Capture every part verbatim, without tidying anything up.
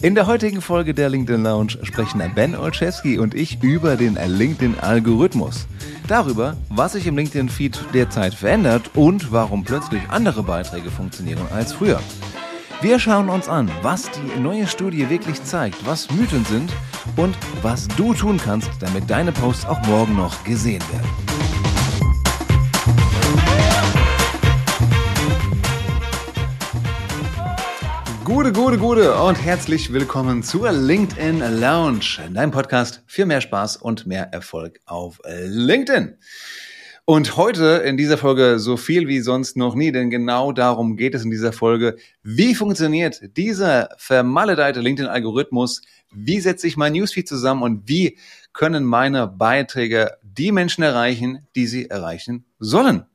In der heutigen Folge der LinkedIn Lounge sprechen Ben Olszewski und ich über den LinkedIn-Algorithmus. Darüber, was sich im LinkedIn-Feed derzeit verändert und warum plötzlich andere Beiträge funktionieren als früher. Wir schauen uns an, was die neue Studie wirklich zeigt, was Mythen sind und was du tun kannst, damit deine Posts auch morgen noch gesehen werden. Gute, gute, gute und herzlich willkommen zur LinkedIn Lounge, dein Podcast für mehr Spaß und mehr Erfolg auf LinkedIn. Und heute in dieser Folge so viel wie sonst noch nie, denn genau darum geht es in dieser Folge. Wie funktioniert dieser vermaledeite LinkedIn-Algorithmus? Wie setze ich mein Newsfeed zusammen und wie können meine Beiträge die Menschen erreichen, die sie erreichen sollen?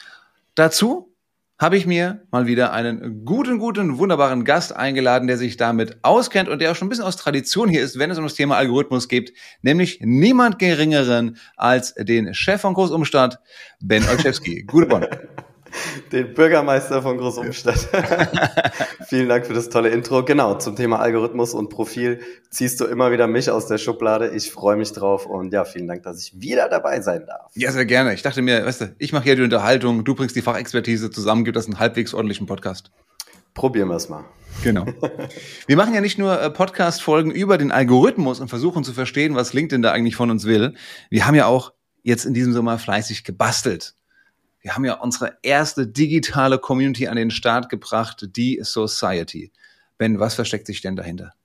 Dazu habe ich mir mal wieder einen guten, guten, wunderbaren Gast eingeladen, der sich damit auskennt und der auch schon ein bisschen aus Tradition hier ist, wenn es um das Thema Algorithmus geht, nämlich niemand Geringeren als den Chef von Großumstadt, Ben Olszewski. Gute Bonn. Den Bürgermeister von Großumstadt. Vielen Dank für das tolle Intro. Genau, zum Thema Algorithmus und Profil ziehst du immer wieder mich aus der Schublade. Ich freue mich drauf und ja, vielen Dank, dass ich wieder dabei sein darf. Ja, sehr gerne. Ich dachte mir, weißt du, ich mache hier die Unterhaltung, du bringst die Fachexpertise zusammen, gibt das einen halbwegs ordentlichen Podcast. Probieren wir es mal. Genau. Wir machen ja nicht nur Podcast-Folgen über den Algorithmus und versuchen zu verstehen, was LinkedIn da eigentlich von uns will. Wir haben ja auch jetzt in diesem Sommer fleißig gebastelt. Wir haben ja unsere erste digitale Community an den Start gebracht, die Society. Ben, was versteckt sich denn dahinter?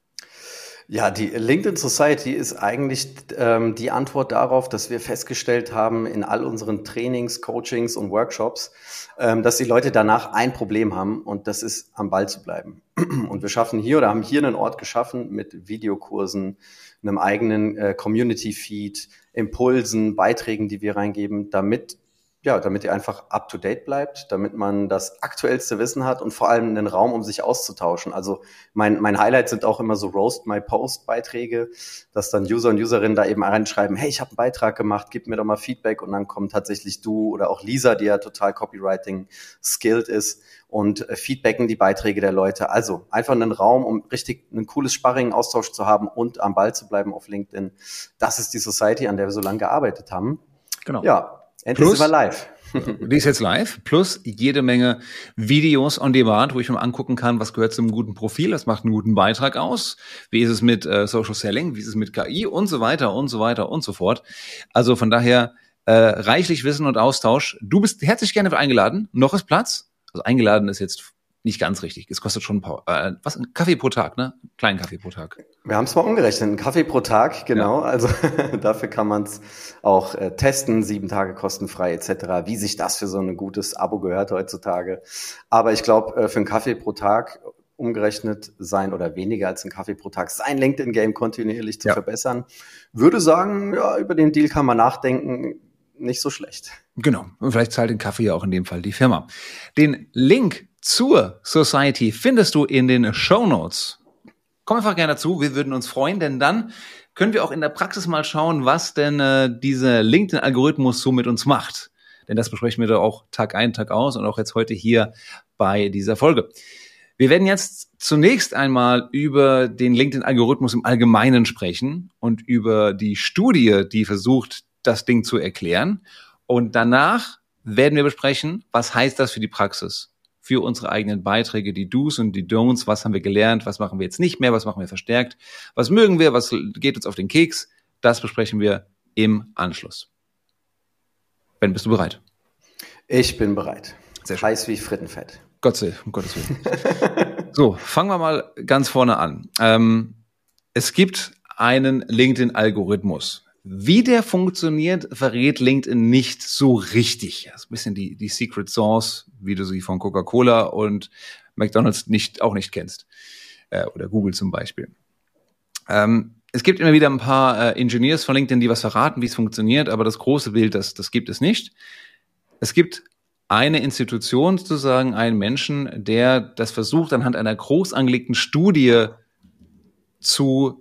Ja, die LinkedIn Society ist eigentlich ähm, die Antwort darauf, dass wir festgestellt haben in all unseren Trainings, Coachings und Workshops, ähm, dass die Leute danach ein Problem haben und das ist, am Ball zu bleiben. Und wir schaffen hier oder haben hier einen Ort geschaffen mit Videokursen, einem eigenen äh, Community-Feed, Impulsen, Beiträgen, die wir reingeben, damit Ja, damit ihr einfach up-to-date bleibt, damit man das aktuellste Wissen hat und vor allem einen Raum, um sich auszutauschen. Also mein mein Highlight sind auch immer so Roast-My-Post-Beiträge, dass dann User und Userinnen da eben reinschreiben, hey, ich habe einen Beitrag gemacht, gib mir doch mal Feedback und dann kommen tatsächlich du oder auch Lisa, die ja total Copywriting-skilled ist und äh, feedbacken die Beiträge der Leute. Also einfach einen Raum, um richtig ein cooles Sparring-Austausch zu haben und am Ball zu bleiben auf LinkedIn. Das ist die Society, an der wir so lange gearbeitet haben. Genau. Ja. Endlich sind wir live. Die ist jetzt live, plus jede Menge Videos on Demand, wo ich mir angucken kann, was gehört zum guten Profil, was macht einen guten Beitrag aus, wie ist es mit äh, Social Selling, wie ist es mit K I und so weiter und so weiter und so fort. Also von daher äh, reichlich Wissen und Austausch. Du bist herzlich gerne eingeladen, noch ist Platz. Also eingeladen ist jetzt nicht ganz richtig. Es kostet schon ein paar, äh, was, ein Kaffee pro Tag, ne? Kleinen Kaffee pro Tag. Wir haben es mal umgerechnet, ein Kaffee pro Tag, genau. Ja. Also dafür kann man es auch äh, testen, sieben Tage kostenfrei et cetera. Wie sich das für so ein gutes Abo gehört heutzutage. Aber ich glaube, äh, für einen Kaffee pro Tag umgerechnet sein oder weniger als ein Kaffee pro Tag sein LinkedIn-Game kontinuierlich zu ja. verbessern, würde sagen, ja, über den Deal kann man nachdenken. Nicht so schlecht. Genau. Und vielleicht zahlt den Kaffee ja auch in dem Fall die Firma. Den Link zur Society findest du in den Shownotes. Komm einfach gerne dazu, wir würden uns freuen, denn dann können wir auch in der Praxis mal schauen, was denn äh, dieser LinkedIn-Algorithmus so mit uns macht. Denn das besprechen wir da auch Tag ein, Tag aus und auch jetzt heute hier bei dieser Folge. Wir werden jetzt zunächst einmal über den LinkedIn-Algorithmus im Allgemeinen sprechen und über die Studie, die versucht, das Ding zu erklären. Und danach werden wir besprechen, was heißt das für die Praxis, für unsere eigenen Beiträge, die Do's und die Don'ts, was haben wir gelernt, was machen wir jetzt nicht mehr, was machen wir verstärkt, was mögen wir, was geht uns auf den Keks, das besprechen wir im Anschluss. Ben, bist du bereit? Ich bin bereit. Sehr schön. Heiß wie Frittenfett. Gott sei, um Gottes Willen. So, fangen wir mal ganz vorne an. Ähm, es gibt einen LinkedIn-Algorithmus. Wie der funktioniert, verrät LinkedIn nicht so richtig. Das ist ein bisschen die, die Secret Sauce, wie du sie von Coca-Cola und McDonald's nicht, auch nicht kennst. Äh, oder Google zum Beispiel. Ähm, es gibt immer wieder ein paar äh, Engineers von LinkedIn, die was verraten, wie es funktioniert, aber das große Bild, das, das gibt es nicht. Es gibt eine Institution, sozusagen einen Menschen, der das versucht, anhand einer groß angelegten Studie zu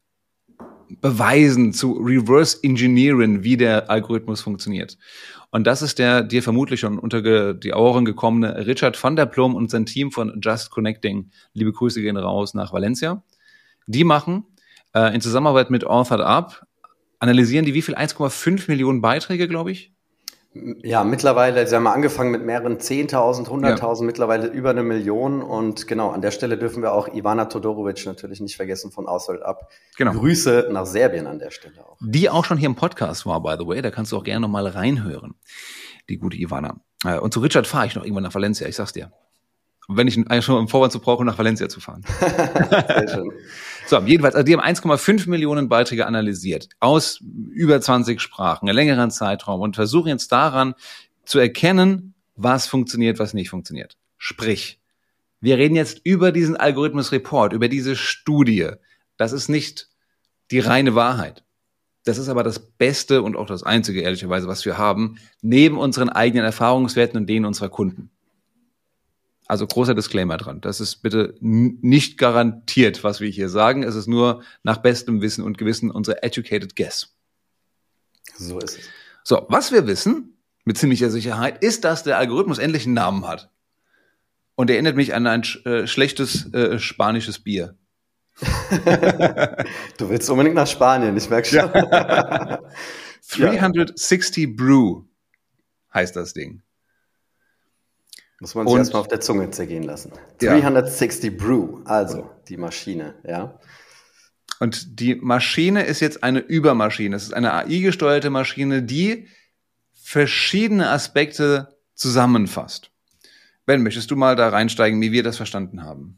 beweisen, zu reverse engineeren, wie der Algorithmus funktioniert. Und das ist der dir vermutlich schon unter die Ohren gekommene Richard van der Plum und sein Team von Just Connecting. Liebe Grüße gehen raus nach Valencia. Die machen äh, in Zusammenarbeit mit Authored Up, analysieren die wie viel? eins Komma fünf Millionen Beiträge, glaube ich. Ja, mittlerweile, sie haben angefangen mit mehreren zehntausend, hunderttausend, ja. Mittlerweile über eine Million. Und genau, an der Stelle dürfen wir auch Ivana Todorovic natürlich nicht vergessen von Authored Up. Genau. Grüße nach Serbien an der Stelle auch. Die auch schon hier im Podcast war, by the way. Da kannst du auch gerne noch mal reinhören, die gute Ivana. Und zu Richard fahre ich noch irgendwann nach Valencia, ich sag's dir. Wenn ich eigentlich schon im Vorwand zu brauche, nach Valencia zu fahren. Sehr schön. So, jedenfalls, also die haben eins Komma fünf Millionen Beiträge analysiert, aus über zwanzig Sprachen, einen längeren Zeitraum und versuchen jetzt daran zu erkennen, was funktioniert, was nicht funktioniert. Sprich, wir reden jetzt über diesen Algorithmus-Report, über diese Studie. Das ist nicht die reine Wahrheit. Das ist aber das Beste und auch das Einzige, ehrlicherweise, was wir haben, neben unseren eigenen Erfahrungswerten und denen unserer Kunden. Also großer Disclaimer dran. Das ist bitte n- nicht garantiert, was wir hier sagen. Es ist nur nach bestem Wissen und Gewissen unser educated guess. So ist es. So, was wir wissen, mit ziemlicher Sicherheit, ist, dass der Algorithmus endlich einen Namen hat. Und er erinnert mich an ein sch- äh, schlechtes äh, spanisches Bier. Du willst unbedingt nach Spanien, ich merke schon. Ja. dreihundertsechzig Brew heißt das Ding. Muss man sich erstmal auf der Zunge zergehen lassen. Ja. dreihundertsechzig Brew, also die Maschine, ja. Und die Maschine ist jetzt eine Übermaschine. Es ist eine A I-gesteuerte Maschine, die verschiedene Aspekte zusammenfasst. Ben, möchtest du mal da reinsteigen, wie wir das verstanden haben?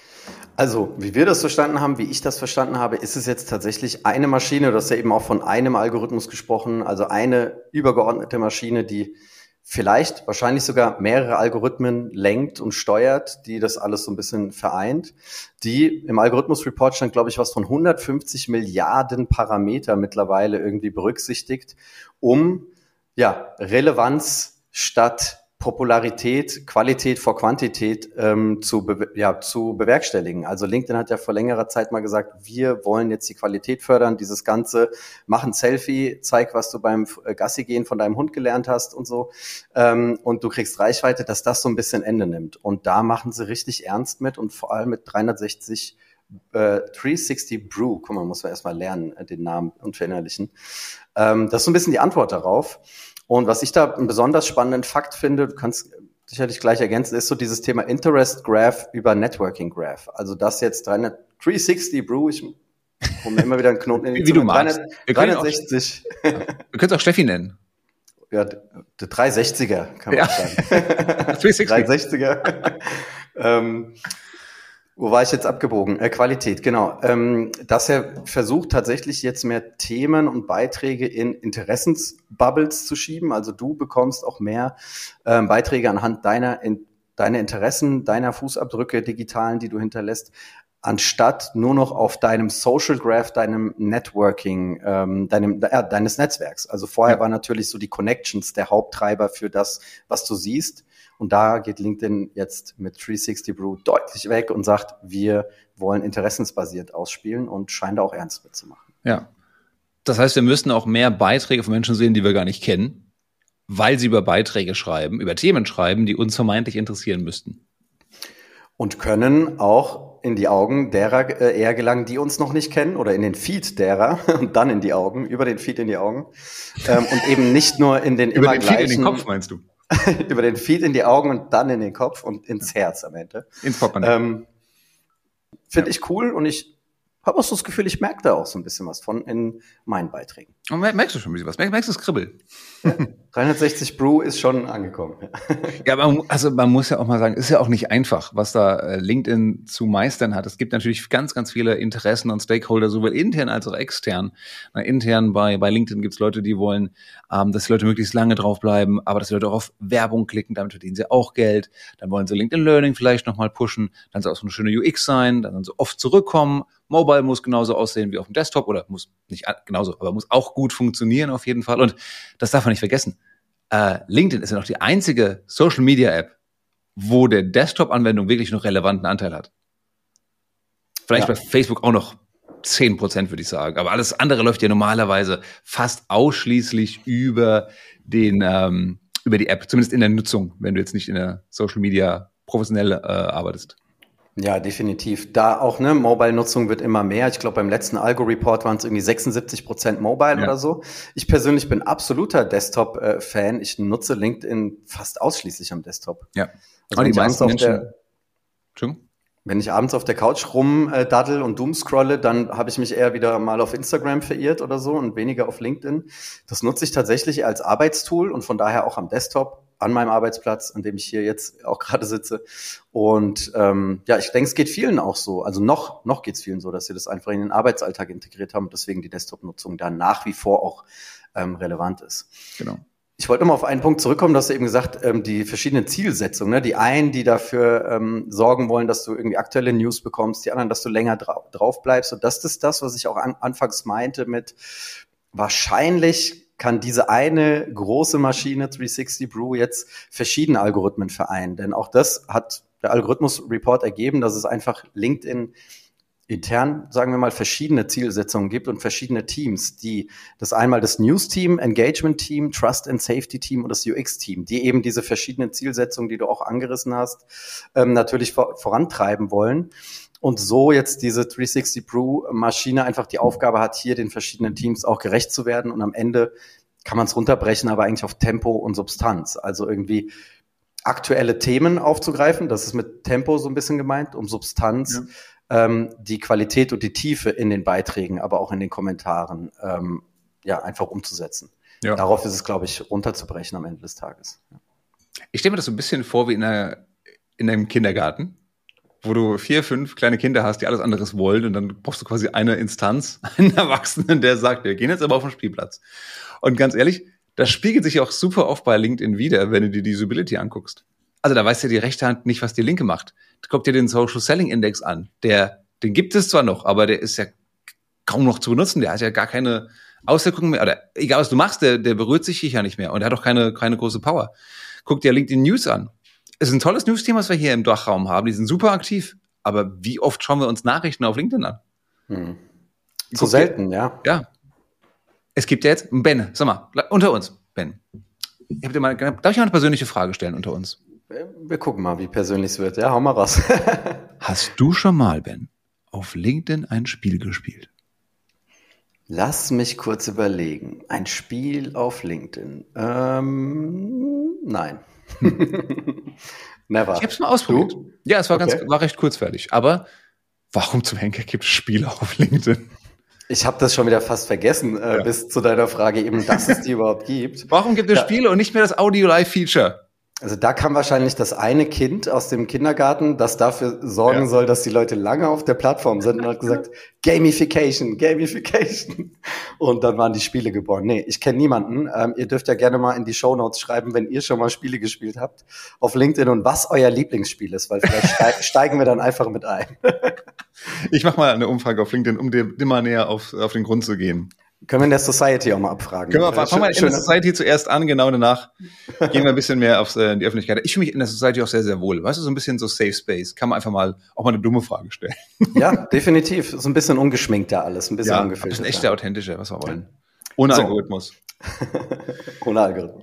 Also, wie wir das verstanden haben, wie ich das verstanden habe, ist es jetzt tatsächlich eine Maschine, du hast ja eben auch von einem Algorithmus gesprochen, also eine übergeordnete Maschine, die vielleicht, wahrscheinlich sogar mehrere Algorithmen lenkt und steuert, die das alles so ein bisschen vereint. Die im Algorithmus-Report stand, glaube ich, was von hundertfünfzig Milliarden Parameter mittlerweile irgendwie berücksichtigt, um ja Relevanz statt Popularität, Qualität vor Quantität ähm, zu, be- ja, zu bewerkstelligen. Also LinkedIn hat ja vor längerer Zeit mal gesagt, wir wollen jetzt die Qualität fördern, dieses ganze, mach ein Selfie, zeig, was du beim Gassi gehen von deinem Hund gelernt hast und so, ähm, und du kriegst Reichweite, dass das so ein bisschen Ende nimmt. Und da machen sie richtig ernst mit und vor allem mit dreihundertsechzig äh, dreihundertsechzig Brew, guck mal, muss man erstmal lernen, äh, den Namen und verinnerlichen. Ähm, das ist so ein bisschen die Antwort darauf. Und was ich da einen besonders spannenden Fakt finde, du kannst sicherlich gleich ergänzen, ist so dieses Thema Interest Graph über Networking Graph. Also das jetzt dreihundertsechzig Brew, ich hole mir immer wieder einen Knoten in die Wie Zunge. Du magst. Wir dreihundertsechzig. Auch, wir können es auch Steffi nennen. Ja, der dreihundertsechziger kann man ja. sagen. dreihundertsechziger. ähm, Wo war ich jetzt abgebogen? Äh, Qualität, genau. Ähm, dass er versucht tatsächlich jetzt mehr Themen und Beiträge in Interessensbubbles zu schieben. Also du bekommst auch mehr ähm, Beiträge anhand deiner, in, deiner Interessen, deiner Fußabdrücke, digitalen, die du hinterlässt, anstatt nur noch auf deinem Social Graph, deinem Networking, ähm, deinem, äh, deines Netzwerks. Also vorher ja. war natürlich so die Connections der Haupttreiber für das, was du siehst. Und da geht LinkedIn jetzt mit dreihundertsechzig Brew deutlich weg und sagt, wir wollen interessensbasiert ausspielen und scheinen da auch ernst mitzumachen. Ja. Das heißt, wir müssen auch mehr Beiträge von Menschen sehen, die wir gar nicht kennen, weil sie über Beiträge schreiben, über Themen schreiben, die uns vermeintlich interessieren müssten. Und können auch in die Augen derer äh, eher gelangen, die uns noch nicht kennen, oder in den Feed derer und dann in die Augen, über den Feed in die Augen. Ähm, und eben nicht nur in den über immer den gleichen... Feed in den Kopf, meinst du? Über den Feed in die Augen und dann in den Kopf und ins Herz am Ende. Ins Portemonnaie. Ähm, Finde ja. ich cool und ich habe auch so das Gefühl, ich merke da auch so ein bisschen was von in meinen Beiträgen. Und merkst du schon ein bisschen was? Merkst du das Kribbel? Ja, dreihundertsechzig Brew ist schon angekommen. Ja, man, also man muss ja auch mal sagen, ist ja auch nicht einfach, was da äh, LinkedIn zu meistern hat. Es gibt natürlich ganz, ganz viele Interessen und Stakeholder, sowohl intern als auch extern. Na, intern bei bei LinkedIn gibt's Leute, die wollen, ähm, dass die Leute möglichst lange draufbleiben, aber dass die Leute auch auf Werbung klicken, damit verdienen sie auch Geld. Dann wollen sie LinkedIn Learning vielleicht nochmal pushen, dann soll es auch so eine schöne U X sein, dann sollen sie oft zurückkommen. Mobile muss genauso aussehen wie auf dem Desktop oder muss nicht genauso, aber muss auch gut funktionieren auf jeden Fall. Und das darf man nicht vergessen. Äh, LinkedIn ist ja noch die einzige Social-Media-App, wo der Desktop-Anwendung wirklich noch relevanten Anteil hat. Vielleicht ja. bei Facebook auch noch zehn Prozent, würde ich sagen. Aber alles andere läuft ja normalerweise fast ausschließlich über den ähm, über die App, zumindest in der Nutzung, wenn du jetzt nicht in der Social-Media professionell äh, arbeitest. Ja, definitiv. Da auch, ne, Mobile-Nutzung wird immer mehr. Ich glaube, beim letzten Algo-Report waren es irgendwie sechsundsiebzig Prozent Mobile ja. oder so. Ich persönlich bin absoluter Desktop-Fan. Ich nutze LinkedIn fast ausschließlich am Desktop. Ja. Also die meisten auf Menschen... Der, wenn ich abends auf der Couch rumdaddel und doomscrolle, dann habe ich mich eher wieder mal auf Instagram verirrt oder so und weniger auf LinkedIn. Das nutze ich tatsächlich als Arbeitstool und von daher auch am Desktop, an meinem Arbeitsplatz, an dem ich hier jetzt auch gerade sitze. Und ähm, ja, ich denke, es geht vielen auch so. Also noch noch geht es vielen so, dass sie das einfach in den Arbeitsalltag integriert haben und deswegen die Desktop-Nutzung da nach wie vor auch ähm, relevant ist. Genau. Ich wollte nochmal auf einen Punkt zurückkommen, du hast eben gesagt, ähm, die verschiedenen Zielsetzungen, ne? Die einen, die dafür ähm, sorgen wollen, dass du irgendwie aktuelle News bekommst, die anderen, dass du länger dra- drauf bleibst. Und das ist das, was ich auch an, anfangs meinte mit wahrscheinlich kann diese eine große Maschine dreihundertsechzig Brew jetzt verschiedene Algorithmen vereinen. Denn auch das hat der Algorithmus-Report ergeben, dass es einfach LinkedIn intern, sagen wir mal, verschiedene Zielsetzungen gibt und verschiedene Teams, die das einmal das News-Team, Engagement-Team, Trust and Safety-Team und das U X-Team, die eben diese verschiedenen Zielsetzungen, die du auch angerissen hast, ähm, natürlich vor, vorantreiben wollen. Und so jetzt diese dreihundertsechzig Brew-Maschine einfach die Aufgabe hat, hier den verschiedenen Teams auch gerecht zu werden. Und am Ende kann man es runterbrechen, aber eigentlich auf Tempo und Substanz. Also irgendwie aktuelle Themen aufzugreifen, das ist mit Tempo so ein bisschen gemeint, um Substanz, ja. ähm, die Qualität und die Tiefe in den Beiträgen, aber auch in den Kommentaren, ähm, ja, einfach umzusetzen. Ja. Darauf ist es, glaube ich, runterzubrechen am Ende des Tages. Ja. Ich stelle mir das so ein bisschen vor wie in, einer, in einem Kindergarten, wo du vier, fünf kleine Kinder hast, die alles anderes wollen und dann brauchst du quasi eine Instanz, einen Erwachsenen, der sagt, wir gehen jetzt aber auf den Spielplatz. Und ganz ehrlich, das spiegelt sich auch super oft bei LinkedIn wieder, wenn du dir die Usability anguckst. Also da weiß ja die rechte Hand nicht, was die linke macht. Guck dir den Social Selling Index an. Der, den gibt es zwar noch, aber der ist ja kaum noch zu benutzen. Der hat ja gar keine Auswirkungen mehr. Oder egal, was du machst, der, der berührt sich ja nicht mehr. Und der hat auch keine, keine große Power. Guck dir LinkedIn News an. Es ist ein tolles News-Team, was wir hier im Dachraum haben. Die sind super aktiv. Aber wie oft schauen wir uns Nachrichten auf LinkedIn an? Hm. Zu selten, ja. Ja. Es gibt ja jetzt, Ben, sag mal, unter uns, Ben. Ich hab dir mal, darf ich mal eine persönliche Frage stellen unter uns? Wir gucken mal, wie persönlich es wird. Ja, hau mal raus. Hast du schon mal, Ben, auf LinkedIn ein Spiel gespielt? Lass mich kurz überlegen. Ein Spiel auf LinkedIn? Ähm, nein. Never. Ich hab's mal ausprobiert. Du? Ja, es war okay. ganz, war recht kurzweilig. Aber warum zum Henker gibt es Spiele auf LinkedIn? Ich habe das schon wieder fast vergessen, äh, ja. bis zu deiner Frage eben, dass es die überhaupt gibt. Warum gibt es ja. Spiele und nicht mehr das Audio-Live-Feature? Also da kam wahrscheinlich das eine Kind aus dem Kindergarten, das dafür sorgen ja. soll, dass die Leute lange auf der Plattform sind und hat gesagt, Gamification, Gamification. Und dann waren die Spiele geboren. Nee, ich kenne niemanden. Ähm, ihr dürft ja gerne mal in die Shownotes schreiben, wenn ihr schon mal Spiele gespielt habt auf LinkedIn und was euer Lieblingsspiel ist, weil vielleicht steig, steigen wir dann einfach mit ein. Ich mache mal eine Umfrage auf LinkedIn, um dir immer näher auf, auf den Grund zu gehen. Können wir in der Society auch mal abfragen? Können wir, fangen wir in der Society zuerst an, genau danach gehen wir ein bisschen mehr auf äh, die Öffentlichkeit. Ich fühle mich in der Society auch sehr, sehr wohl. Weißt du, so ein bisschen so Safe Space. Kann man einfach mal auch mal eine dumme Frage stellen. Ja, definitiv. So ein bisschen ungeschminkter alles, ein bisschen ja, ungefiltert. Ein bisschen echter, authentischer, was wir wollen. Ohne so. Algorithmus. Ohne Algorithmus.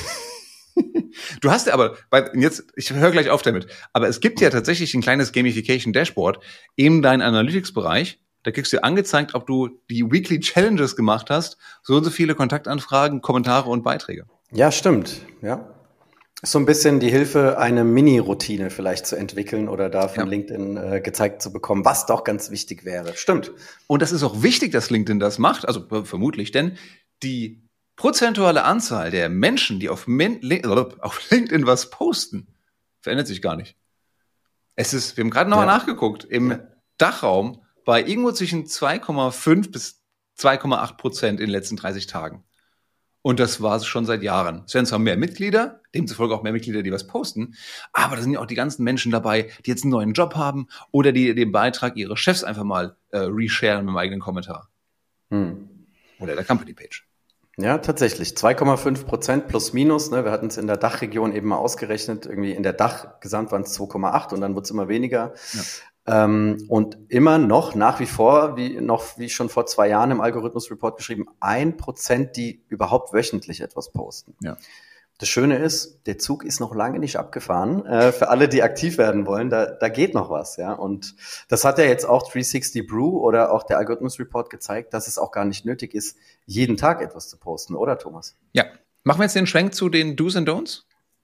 Du hast ja aber, bei, jetzt, ich höre gleich auf damit, aber es gibt ja tatsächlich ein kleines Gamification-Dashboard in deinem Analytics-Bereich. Da kriegst du angezeigt, ob du die Weekly Challenges gemacht hast, so und so viele Kontaktanfragen, Kommentare und Beiträge. Ja, stimmt. Ja. Ist so ein bisschen die Hilfe, eine Mini-Routine vielleicht zu entwickeln oder da von ja. LinkedIn äh, gezeigt zu bekommen, was doch ganz wichtig wäre. Stimmt. Und das ist auch wichtig, dass LinkedIn das macht, also äh, vermutlich, denn die prozentuale Anzahl der Menschen, die auf, Min- auf LinkedIn was posten, verändert sich gar nicht. Es ist, wir haben gerade nochmal ja. nachgeguckt, im ja. Dachraum bei irgendwo zwischen zwei Komma fünf bis zwei Komma acht Prozent in den letzten dreißig Tagen. Und das war es schon seit Jahren. Es werden zwar mehr Mitglieder, demzufolge auch mehr Mitglieder, die was posten, aber da sind ja auch die ganzen Menschen dabei, die jetzt einen neuen Job haben oder die den Beitrag ihres Chefs einfach mal äh, resharen mit dem eigenen Kommentar. Hm. Oder der Company-Page. Ja, tatsächlich. zwei Komma fünf Prozent plus minus. Ne? Wir hatten es in der Dachregion eben mal ausgerechnet. Irgendwie in der Dach gesamt waren es zwei Komma acht und dann wurde es immer weniger. Ja. Ähm, und immer noch, nach wie vor, wie noch wie schon vor zwei Jahren im Algorithmus-Report geschrieben, ein Prozent, die überhaupt wöchentlich etwas posten. Ja. Das Schöne ist, der Zug ist noch lange nicht abgefahren. Äh, für alle, die aktiv werden wollen, da, da geht noch was, ja. Und das hat ja jetzt auch dreihundertsechzig Brew oder auch der Algorithmus Report gezeigt, dass es auch gar nicht nötig ist, jeden Tag etwas zu posten, oder Thomas? Ja. Machen wir jetzt den Schwenk zu den Do's and Don'ts?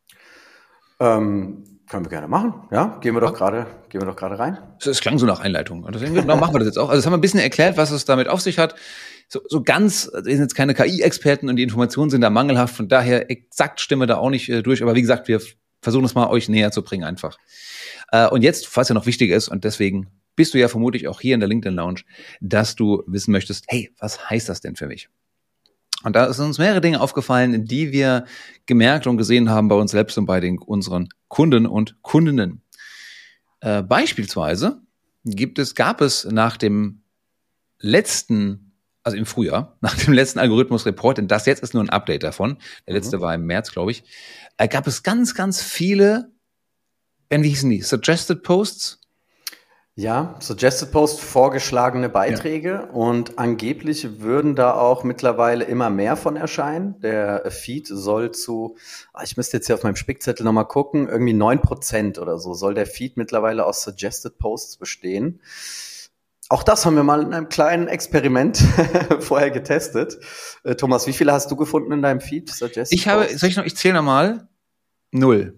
Ähm, können wir gerne machen, ja. Gehen wir doch gerade, gehen wir doch gerade rein. Es klang so nach Einleitung. Und deswegen genau, machen wir das jetzt auch. Also das haben wir ein bisschen erklärt, was es damit auf sich hat. So, so ganz, wir sind jetzt keine K I-Experten und die Informationen sind da mangelhaft, von daher exakt stimmen wir da auch nicht äh, durch. Aber wie gesagt, wir versuchen es mal euch näher zu bringen einfach. Äh, und jetzt, falls ja noch wichtig ist, und deswegen bist du ja vermutlich auch hier in der LinkedIn Lounge, dass du wissen möchtest, hey, was heißt das denn für mich? Und da sind uns mehrere Dinge aufgefallen, die wir gemerkt und gesehen haben bei uns selbst und bei den, unseren Kunden und Kundinnen. Äh, beispielsweise gibt es, gab es nach dem letzten, also im Frühjahr, nach dem letzten Algorithmus-Report, denn das jetzt ist nur ein Update davon, der letzte mhm. war im März, glaube ich, äh, gab es ganz, ganz viele, wie hießen die, Suggested Posts? Ja, Suggested Post, vorgeschlagene Beiträge ja. Und angeblich würden da auch mittlerweile immer mehr von erscheinen. Der Feed soll zu, ich müsste jetzt hier auf meinem Spickzettel nochmal gucken, irgendwie neun Prozent oder so soll der Feed mittlerweile aus Suggested Posts bestehen. Auch das haben wir mal in einem kleinen Experiment vorher getestet. Äh, Thomas, wie viele hast du gefunden in deinem Feed? Suggested ich habe, Posts? Soll ich noch, ich zähle nochmal, null.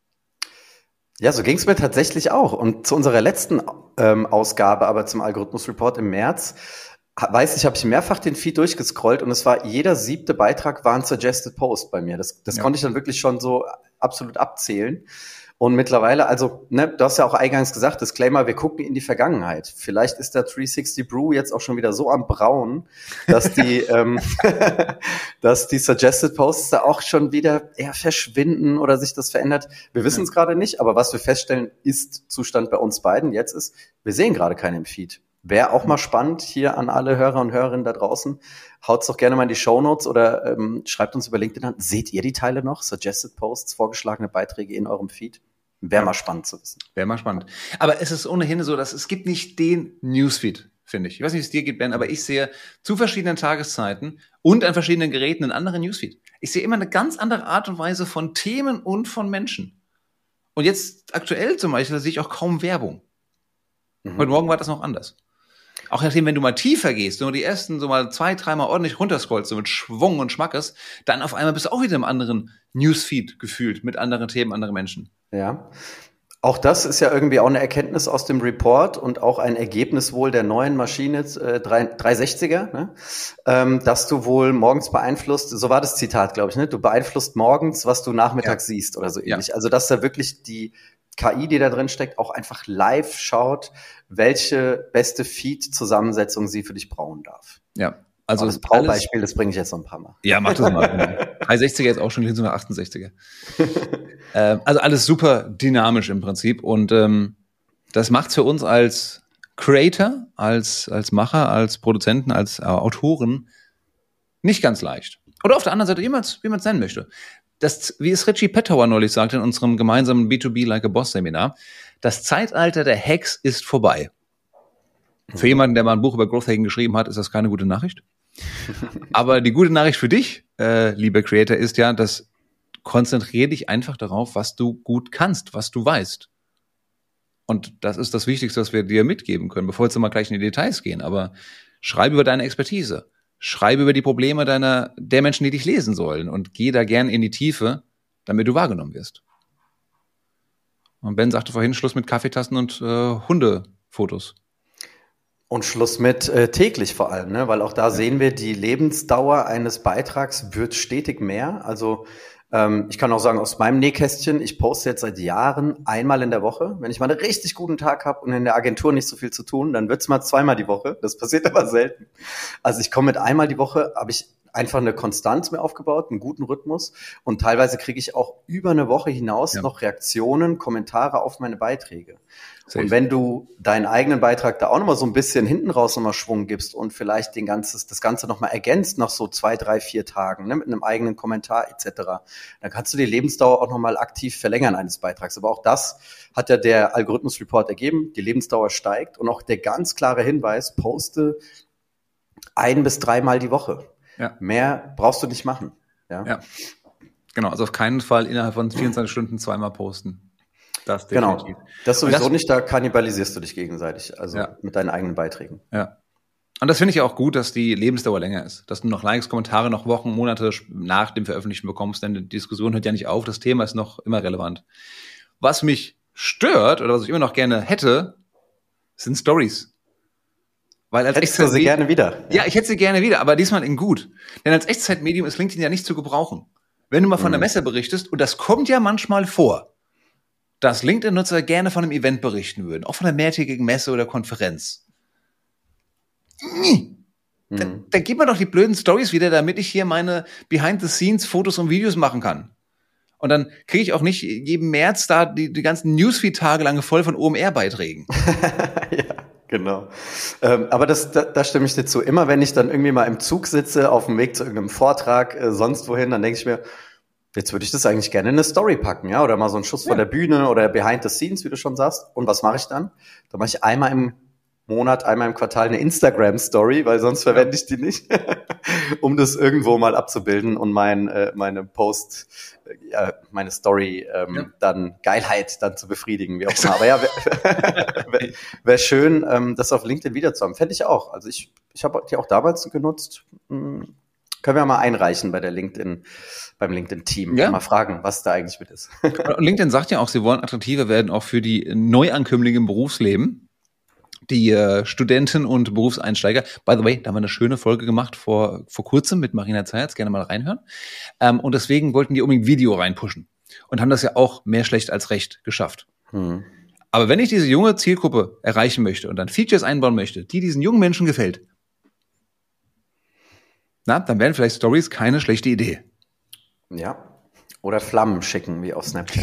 Ja, so ging es mir tatsächlich auch. Und zu unserer letzten ähm, Ausgabe, aber zum Algorithmus-Report im März, weiß ich, habe ich mehrfach den Feed durchgescrollt und es war jeder siebte Beitrag war ein Suggested Post bei mir. Das, das ja. konnte ich dann wirklich schon so absolut abzählen. Und mittlerweile, also, ne, du hast ja auch eingangs gesagt, Disclaimer, wir gucken in die Vergangenheit. Vielleicht ist der dreihundertsechzig Brew jetzt auch schon wieder so am Brauen, dass die, ähm, dass die Suggested Posts da auch schon wieder eher verschwinden oder sich das verändert. Wir wissen es ja. gerade nicht, aber was wir feststellen, ist Zustand bei uns beiden jetzt ist, wir sehen gerade keinen im Feed. Wäre auch mal spannend hier an alle Hörer und Hörerinnen da draußen. Haut's doch gerne mal in die Shownotes oder ähm, schreibt uns über LinkedIn an. Seht ihr die Teile noch? Suggested Posts, vorgeschlagene Beiträge in eurem Feed? Wäre ja. mal spannend zu wissen. Wäre mal spannend. Aber es ist ohnehin so, dass es gibt nicht den Newsfeed, finde ich. Ich weiß nicht, wie es dir geht, Ben, aber ich sehe zu verschiedenen Tageszeiten und an verschiedenen Geräten einen anderen Newsfeed. Ich sehe immer eine ganz andere Art und Weise von Themen und von Menschen. Und jetzt aktuell zum Beispiel sehe ich auch kaum Werbung. Mhm. Heute Morgen war das noch anders. Auch nachdem, wenn du mal tiefer gehst, nur die ersten so mal zwei, dreimal ordentlich runterscrollst, so mit Schwung und Schmackes, dann auf einmal bist du auch wieder im anderen Newsfeed gefühlt, mit anderen Themen, anderen Menschen. Ja, auch das ist ja irgendwie auch eine Erkenntnis aus dem Report und auch ein Ergebnis wohl der neuen Maschine äh, dreihundertsechziger, ne? ähm, dass du wohl morgens beeinflusst, so war das Zitat, glaube ich, ne? Du beeinflusst morgens, was du nachmittags ja. siehst oder so ähnlich. Ja. Also dass da wirklich die K I, die da drin steckt, auch einfach live schaut, welche beste Feed-Zusammensetzung sie für dich brauen darf. Ja. Also das Braubeispiel, das bringe ich jetzt noch ein paar Mal. Ja, mach das mal. dreihundertsechziger jetzt auch schon hin zu einer achtundsechziger. äh, also alles super dynamisch im Prinzip. Und ähm, das macht's für uns als Creator, als als Macher, als Produzenten, als äh, Autoren nicht ganz leicht. Oder auf der anderen Seite, wie man es wie man's nennen möchte. Das, wie es Richie Pettauer neulich sagte in unserem gemeinsamen B zwei B Like a Boss Seminar, das Zeitalter der Hacks ist vorbei. Mhm. Für jemanden, der mal ein Buch über Growth Hacking geschrieben hat, ist das keine gute Nachricht. Aber die gute Nachricht für dich, äh, lieber Creator, ist ja, dass konzentriere dich einfach darauf, was du gut kannst, was du weißt. Und das ist das Wichtigste, was wir dir mitgeben können, bevor wir jetzt mal gleich in die Details gehen. Aber schreib über deine Expertise. Schreibe über die Probleme deiner, der Menschen, die dich lesen sollen und geh da gern in die Tiefe, damit du wahrgenommen wirst. Und Ben sagte vorhin, Schluss mit Kaffeetassen und äh, Hundefotos. Und Schluss mit äh, täglich vor allem, ne? Weil auch da ja. sehen wir, die Lebensdauer eines Beitrags wird stetig mehr. Also ähm, ich kann auch sagen, aus meinem Nähkästchen, ich poste jetzt seit Jahren einmal in der Woche. Wenn ich mal einen richtig guten Tag habe und in der Agentur nicht so viel zu tun, dann wird's mal zweimal die Woche. Das passiert aber selten. Also ich komme mit einmal die Woche, habe ich einfach eine Konstanz mir aufgebaut, einen guten Rhythmus und teilweise kriege ich auch über eine Woche hinaus ja. noch Reaktionen, Kommentare auf meine Beiträge. Safe. Und wenn du deinen eigenen Beitrag da auch nochmal so ein bisschen hinten raus nochmal Schwung gibst und vielleicht den ganzes, das Ganze nochmal ergänzt nach so zwei, drei, vier Tagen, ne, mit einem eigenen Kommentar et cetera, dann kannst du die Lebensdauer auch nochmal aktiv verlängern eines Beitrags. Aber auch das hat ja der Algorithmus-Report ergeben, die Lebensdauer steigt und auch der ganz klare Hinweis, poste ein bis dreimal die Woche. Ja. Mehr brauchst du nicht machen. Ja. ja. Genau, also auf keinen Fall innerhalb von vierundzwanzig Stunden zweimal posten. Das definitiv. Genau, das sowieso das, nicht, da kannibalisierst du dich gegenseitig, also ja. mit deinen eigenen Beiträgen. Ja. Und das finde ich ja auch gut, dass die Lebensdauer länger ist. Dass du noch Likes, Kommentare noch Wochen, Monate nach dem Veröffentlichen bekommst, denn die Diskussion hört ja nicht auf, das Thema ist noch immer relevant. Was mich stört oder was ich immer noch gerne hätte, sind Stories. Weil als Hättest du sie gerne wieder? Ja. ja, ich hätte sie gerne wieder, aber diesmal in gut. Denn als Echtzeitmedium ist LinkedIn ja nicht zu gebrauchen. Wenn du mal von mhm. einer Messe berichtest, und das kommt ja manchmal vor, dass LinkedIn-Nutzer gerne von einem Event berichten würden, auch von einer mehrtägigen Messe oder Konferenz. Mhm. Dann, dann gib mir doch die blöden Stories wieder, damit ich hier meine Behind-the-Scenes-Fotos und Videos machen kann. Und dann kriege ich auch nicht jeden März da die, die ganzen Newsfeed-Tage lange voll von O M R-Beiträgen. Ja, genau. Ähm, aber das, da, da stimme ich dir zu. Immer wenn ich dann irgendwie mal im Zug sitze, auf dem Weg zu irgendeinem Vortrag, äh, sonst wohin, dann denke ich mir, jetzt würde ich das eigentlich gerne in eine Story packen, ja, oder mal so einen Schuss ja. von der Bühne oder Behind the Scenes, wie du schon sagst. Und was mache ich dann? Da mache ich einmal im Monat, einmal im Quartal eine Instagram-Story, weil sonst verwende ich die nicht, um das irgendwo mal abzubilden und mein äh, meine Post, äh, meine Story ähm, ja. dann Geilheit dann zu befriedigen, wie auch immer. Aber ja, wäre wär, wär schön, ähm, das auf LinkedIn wieder zu haben. Fände ich auch. Also ich ich habe die auch damals genutzt. Hm, können wir mal einreichen bei der LinkedIn, beim LinkedIn-Team. Ja. Mal fragen, was da eigentlich mit ist. LinkedIn sagt ja auch, sie wollen attraktiver werden, auch für die Neuankömmlinge im Berufsleben. Die äh, Studenten und Berufseinsteiger. By the way, da haben wir eine schöne Folge gemacht vor vor kurzem mit Marina Zayatz, gerne mal reinhören. Ähm, und deswegen wollten die unbedingt Video reinpushen und haben das ja auch mehr schlecht als recht geschafft. Hm. Aber wenn ich diese junge Zielgruppe erreichen möchte und dann Features einbauen möchte, die diesen jungen Menschen gefällt, na, dann wären vielleicht Stories keine schlechte Idee. Ja. Oder Flammen schicken, wie auf Snapchat.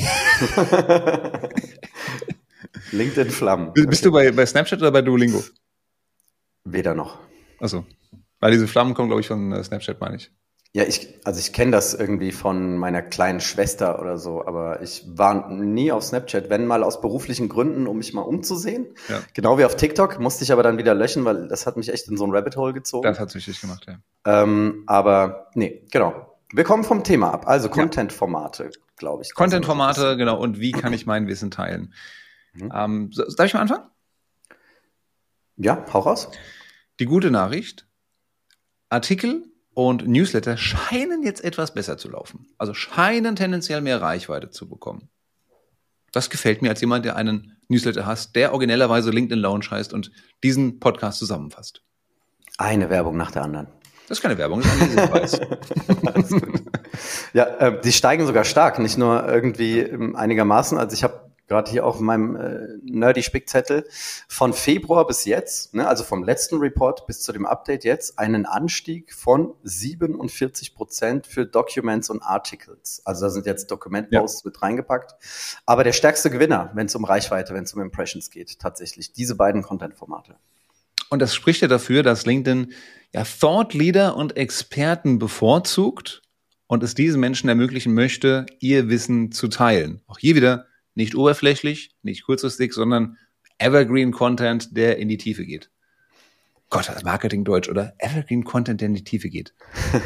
LinkedIn Flammen. Bist okay. du bei, bei Snapchat oder bei Duolingo? Weder noch. Achso. Weil diese Flammen kommen, glaube ich, von äh, Snapchat, meine ich. Ja, ich, also ich kenne das irgendwie von meiner kleinen Schwester oder so, aber ich war nie auf Snapchat, wenn mal aus beruflichen Gründen, um mich mal umzusehen. Ja. Genau wie auf TikTok, musste ich aber dann wieder löschen, weil das hat mich echt in so ein Rabbit Hole gezogen. Das hat es richtig gemacht, ja. Ähm, aber nee, genau. Wir kommen vom Thema ab, also Content-Formate, glaube ich. Content-Formate, genau, und wie kann ich mein Wissen teilen? Mhm. Ähm, darf ich mal anfangen? Ja, hau raus. Die gute Nachricht, Artikel und Newsletter scheinen jetzt etwas besser zu laufen. Also scheinen tendenziell mehr Reichweite zu bekommen. Das gefällt mir als jemand, der einen Newsletter hat, der originellerweise LinkedIn Lounge heißt und diesen Podcast zusammenfasst. Eine Werbung nach der anderen. Das ist keine Werbung, das ist ein Hinweis. Alles gut. Ja, äh, die steigen sogar stark, nicht nur irgendwie ähm, einigermaßen. Also ich habe gerade hier auf meinem äh, Nerdy-Spickzettel von Februar bis jetzt, ne, also vom letzten Report bis zu dem Update jetzt, einen Anstieg von siebenundvierzig Prozent für Documents und Articles. Also da sind jetzt Dokumentposts ja. mit reingepackt. Aber der stärkste Gewinner, wenn es um Reichweite, wenn es um Impressions geht, tatsächlich diese beiden Content-Formate. Und das spricht ja dafür, dass LinkedIn ja Thought Leader und Experten bevorzugt und es diesen Menschen ermöglichen möchte, ihr Wissen zu teilen. Auch hier wieder nicht oberflächlich, nicht kurzfristig, sondern Evergreen Content, der in die Tiefe geht. Gott, das Marketing-Deutsch, oder? Evergreen Content, der in die Tiefe geht.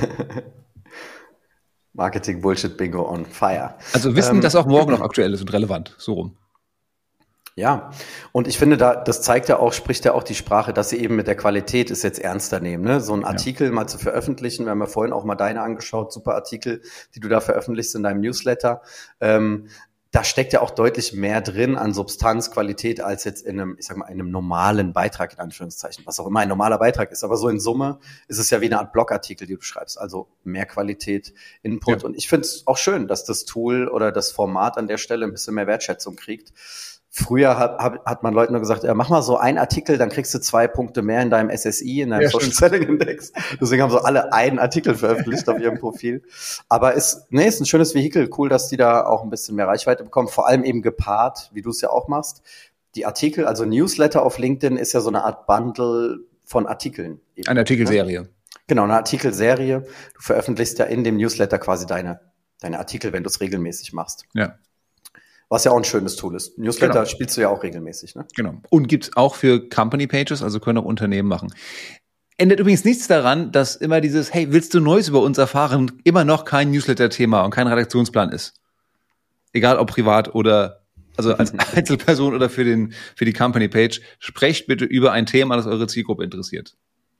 Marketing-Bullshit-Bingo on fire. Also Wissen, ähm, das auch morgen noch aktuell ist und relevant, so rum. Ja, und ich finde, da das zeigt ja auch, spricht ja auch die Sprache, dass sie eben mit der Qualität es jetzt ernster nehmen. Ne? So einen Artikel ja. mal zu veröffentlichen, wir haben ja vorhin auch mal deine angeschaut, super Artikel, die du da veröffentlichst in deinem Newsletter. Ähm, da steckt ja auch deutlich mehr drin an Substanz, Qualität, als jetzt in einem, ich sag mal, in einem normalen Beitrag, in Anführungszeichen, was auch immer ein normaler Beitrag ist. Aber so in Summe ist es ja wie eine Art Blogartikel, die du schreibst. Also mehr Qualität, Input. Ja. Und ich finde es auch schön, dass das Tool oder das Format an der Stelle ein bisschen mehr Wertschätzung kriegt. Früher hat, hat, hat man Leuten nur gesagt, ja, mach mal so einen Artikel, dann kriegst du zwei Punkte mehr in deinem S S I, in deinem ja, Social Selling Index. Deswegen haben so alle einen Artikel veröffentlicht auf ihrem Profil. Aber ist, nee, ist ein schönes Vehikel. Cool, dass die da auch ein bisschen mehr Reichweite bekommen. Vor allem eben gepaart, wie du es ja auch machst. Die Artikel, also Newsletter auf LinkedIn ist ja so eine Art Bundle von Artikeln. Eben, eine Artikelserie. Ne? Genau, eine Artikelserie. Du veröffentlichst ja in dem Newsletter quasi deine, deine Artikel, wenn du es regelmäßig machst. Ja. Was ja auch ein schönes Tool ist. Newsletter genau. spielst du ja auch regelmäßig, ne? Genau. Und gibt's auch für Company Pages, also können auch Unternehmen machen. Ändert übrigens nichts daran, dass immer dieses, hey, willst du Neues über uns erfahren, immer noch kein Newsletter-Thema und kein Redaktionsplan ist. Egal ob privat oder, also als Einzelperson oder für den, für die Company-Page. Sprecht bitte über ein Thema, das eure Zielgruppe interessiert.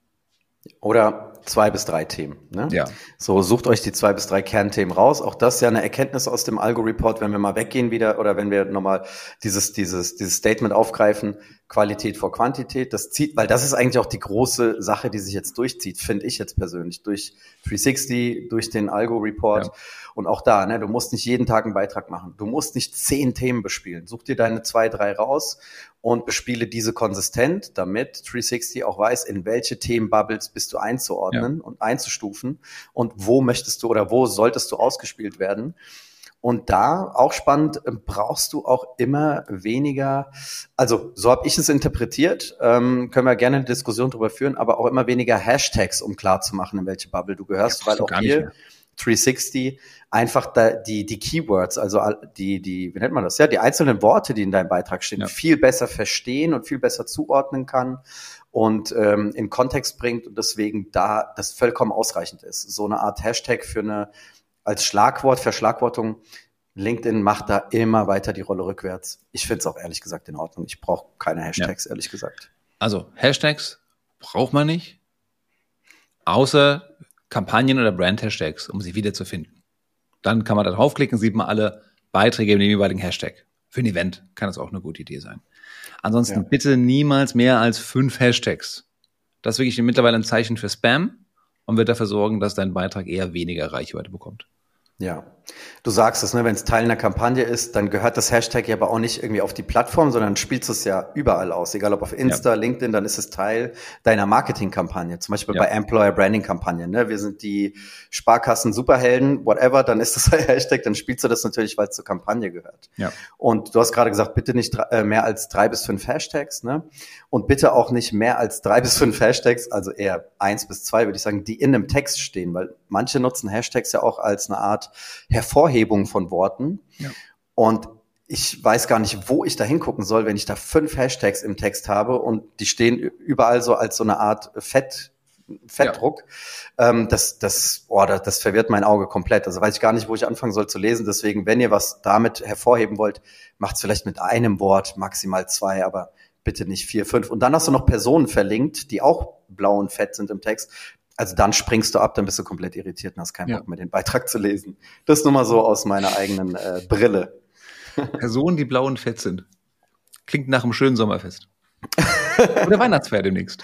Oder zwei bis drei Themen. Ne? Ja. So, sucht euch die zwei bis drei Kernthemen raus. Auch das ist ja eine Erkenntnis aus dem Algo-Report, wenn wir mal weggehen wieder oder wenn wir nochmal dieses, dieses, dieses Statement aufgreifen, Qualität vor Quantität. Das zieht, weil das ist eigentlich auch die große Sache, die sich jetzt durchzieht, finde ich jetzt persönlich, durch dreihundertsechzig, durch den Algo-Report. Ja. Und auch da, ne, du musst nicht jeden Tag einen Beitrag machen. Du musst nicht zehn Themen bespielen. Such dir deine zwei, drei raus und bespiele diese konsistent, damit dreihundertsechzig auch weiß, in welche Themenbubbles bist du einzuordnen, ja, und einzustufen und wo möchtest du oder wo solltest du ausgespielt werden. Und da, auch spannend, brauchst du auch immer weniger, also so habe ich es interpretiert, ähm, können wir gerne eine Diskussion drüber führen, aber auch immer weniger Hashtags, um klarzumachen, in welche Bubble du gehörst, ja, weil auch hier dreihundertsechzig einfach da, die die Keywords, also die die wie nennt man das, ja, die einzelnen Worte, die in deinem Beitrag stehen, ja, viel besser verstehen und viel besser zuordnen kann und ähm, in Kontext bringt und deswegen da das vollkommen ausreichend ist. So eine Art Hashtag für eine als Schlagwort, Verschlagwortung. LinkedIn macht da immer weiter die Rolle rückwärts. Ich finde es auch ehrlich gesagt in Ordnung. Ich brauche keine Hashtags, ja, ehrlich gesagt. Also Hashtags braucht man nicht, außer Kampagnen- oder Brand-Hashtags, um sie wiederzufinden. Dann kann man da draufklicken, sieht man alle Beiträge mit dem jeweiligen Hashtag. Für ein Event kann das auch eine gute Idee sein. Ansonsten ja, bitte niemals mehr als fünf Hashtags. Das ist wirklich mittlerweile ein Zeichen für Spam und wird dafür sorgen, dass dein Beitrag eher weniger Reichweite bekommt. Ja, du sagst es, ne, wenn es Teil einer Kampagne ist, dann gehört das Hashtag ja aber auch nicht irgendwie auf die Plattform, sondern spielst es ja überall aus, egal ob auf Insta, ja, LinkedIn, dann ist es Teil deiner Marketingkampagne, zum Beispiel ja, bei Employer Branding Kampagnen, ne, wir sind die Sparkassen Superhelden, whatever, dann ist das ein Hashtag, dann spielst du das natürlich, weil es zur Kampagne gehört. Ja. Und du hast gerade gesagt, bitte nicht äh, mehr als drei bis fünf Hashtags, ne, und bitte auch nicht mehr als drei bis fünf Hashtags, also eher eins bis zwei, würde ich sagen, die in einem Text stehen, weil manche nutzen Hashtags ja auch als eine Art Hervorhebung von Worten. Ja. Und ich weiß gar nicht, wo ich da hingucken soll, wenn ich da fünf Hashtags im Text habe und die stehen überall so als so eine Art Fett, Fettdruck. Ja. Ähm, das, das, oh, das, das verwirrt mein Auge komplett. Also weiß ich gar nicht, wo ich anfangen soll zu lesen. Deswegen, wenn ihr was damit hervorheben wollt, macht es vielleicht mit einem Wort, maximal zwei, aber bitte nicht vier, fünf. Und dann hast du noch Personen verlinkt, die auch blau und fett sind im Text. Also dann springst du ab, dann bist du komplett irritiert und hast keinen Bock, ja, mehr den Beitrag zu lesen. Das nur mal so aus meiner eigenen äh, Brille. Personen, die blau und fett sind. Klingt nach einem schönen Sommerfest. Oder Weihnachtsfeier demnächst.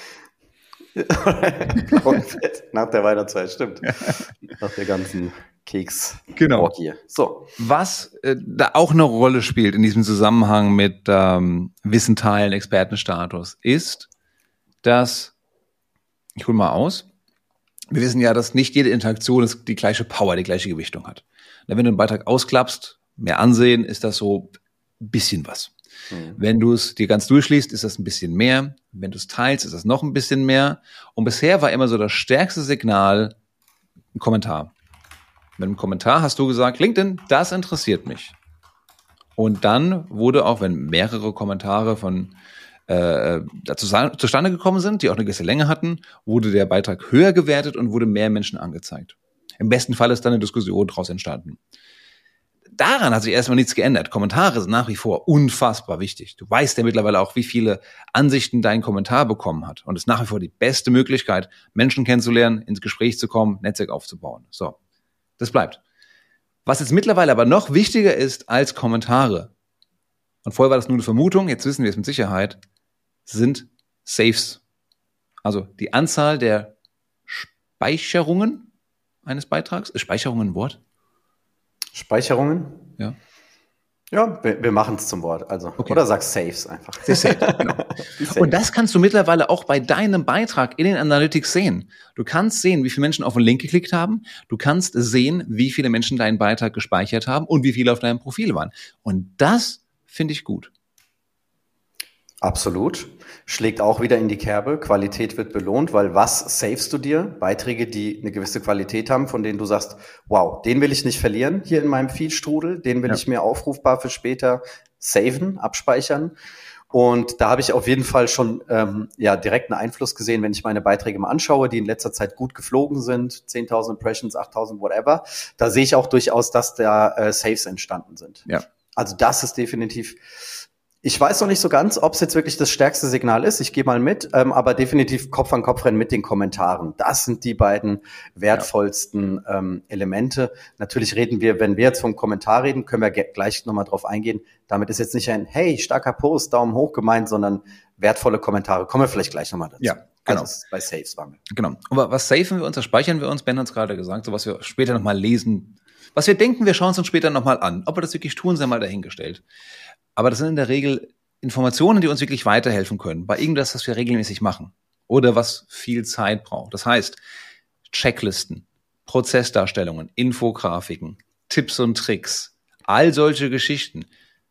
Blau und fett, nach der Weihnachtsfeier, stimmt. Ja. Nach der ganzen Keks. Genau. So. Was äh, da auch eine Rolle spielt in diesem Zusammenhang mit ähm, Wissen teilen, Expertenstatus, ist, dass, ich hole mal aus, wir wissen ja, dass nicht jede Interaktion die gleiche Power, die gleiche Gewichtung hat. Wenn du einen Beitrag ausklappst, mehr Ansehen, ist das so ein bisschen was. Mhm. Wenn du es dir ganz durchliest, ist das ein bisschen mehr. Wenn du es teilst, ist das noch ein bisschen mehr. Und bisher war immer so das stärkste Signal ein Kommentar. Mit einem Kommentar hast du gesagt, LinkedIn, das interessiert mich. Und dann wurde auch, wenn mehrere Kommentare von äh, dazu, zustande gekommen sind, die auch eine gewisse Länge hatten, wurde der Beitrag höher gewertet und wurde mehr Menschen angezeigt. Im besten Fall ist dann eine Diskussion daraus entstanden. Daran hat sich erstmal nichts geändert. Kommentare sind nach wie vor unfassbar wichtig. Du weißt ja mittlerweile auch, wie viele Ansichten dein Kommentar bekommen hat. Und es ist nach wie vor die beste Möglichkeit, Menschen kennenzulernen, ins Gespräch zu kommen, Netzwerk aufzubauen. So, das bleibt. Was jetzt mittlerweile aber noch wichtiger ist als Kommentare, und vorher war das nur eine Vermutung, jetzt wissen wir es mit Sicherheit, sind Saves. Also die Anzahl der Speicherungen eines Beitrags. Ist Speicherung ein Wort? Speicherungen? Ja. Ja, wir, wir machen es zum Wort. Also, okay. Oder sag Saves einfach. Saves, genau. Saves. Und das kannst du mittlerweile auch bei deinem Beitrag in den Analytics sehen. Du kannst sehen, wie viele Menschen auf den Link geklickt haben. Du kannst sehen, wie viele Menschen deinen Beitrag gespeichert haben und wie viele auf deinem Profil waren. Und das finde ich gut. Absolut. Schlägt auch wieder in die Kerbe. Qualität wird belohnt, weil was savest du dir? Beiträge, die eine gewisse Qualität haben, von denen du sagst, wow, den will ich nicht verlieren hier in meinem Feedstrudel, den will ja. ich mir aufrufbar für später saven, abspeichern. Und da habe ich auf jeden Fall schon ähm, ja direkten Einfluss gesehen, wenn ich meine Beiträge mal anschaue, die in letzter Zeit gut geflogen sind, zehntausend Impressions, achttausend, whatever. Da sehe ich auch durchaus, dass da äh, Saves entstanden sind. Ja. Also das ist definitiv... Ich weiß noch nicht so ganz, ob es jetzt wirklich das stärkste Signal ist. Ich gehe mal mit, ähm, aber definitiv Kopf an Kopf rennen mit den Kommentaren. Das sind die beiden wertvollsten ja. ähm, Elemente. Natürlich reden wir, wenn wir jetzt vom Kommentar reden, können wir ge- gleich nochmal drauf eingehen. Damit ist jetzt nicht ein, hey, starker Post, Daumen hoch gemeint, sondern wertvolle Kommentare. Kommen wir vielleicht gleich nochmal dazu. Ja, genau. Also bei Saves waren wir. Genau. Aber was safen wir uns, das speichern wir uns, Ben hat es gerade gesagt, so was wir später nochmal lesen. Was wir denken, wir schauen es uns später nochmal an. Ob wir das wirklich tun, sei mal dahingestellt. Aber das sind in der Regel Informationen, die uns wirklich weiterhelfen können bei irgendwas, was wir regelmäßig machen oder was viel Zeit braucht. Das heißt, Checklisten, Prozessdarstellungen, Infografiken, Tipps und Tricks, all solche Geschichten.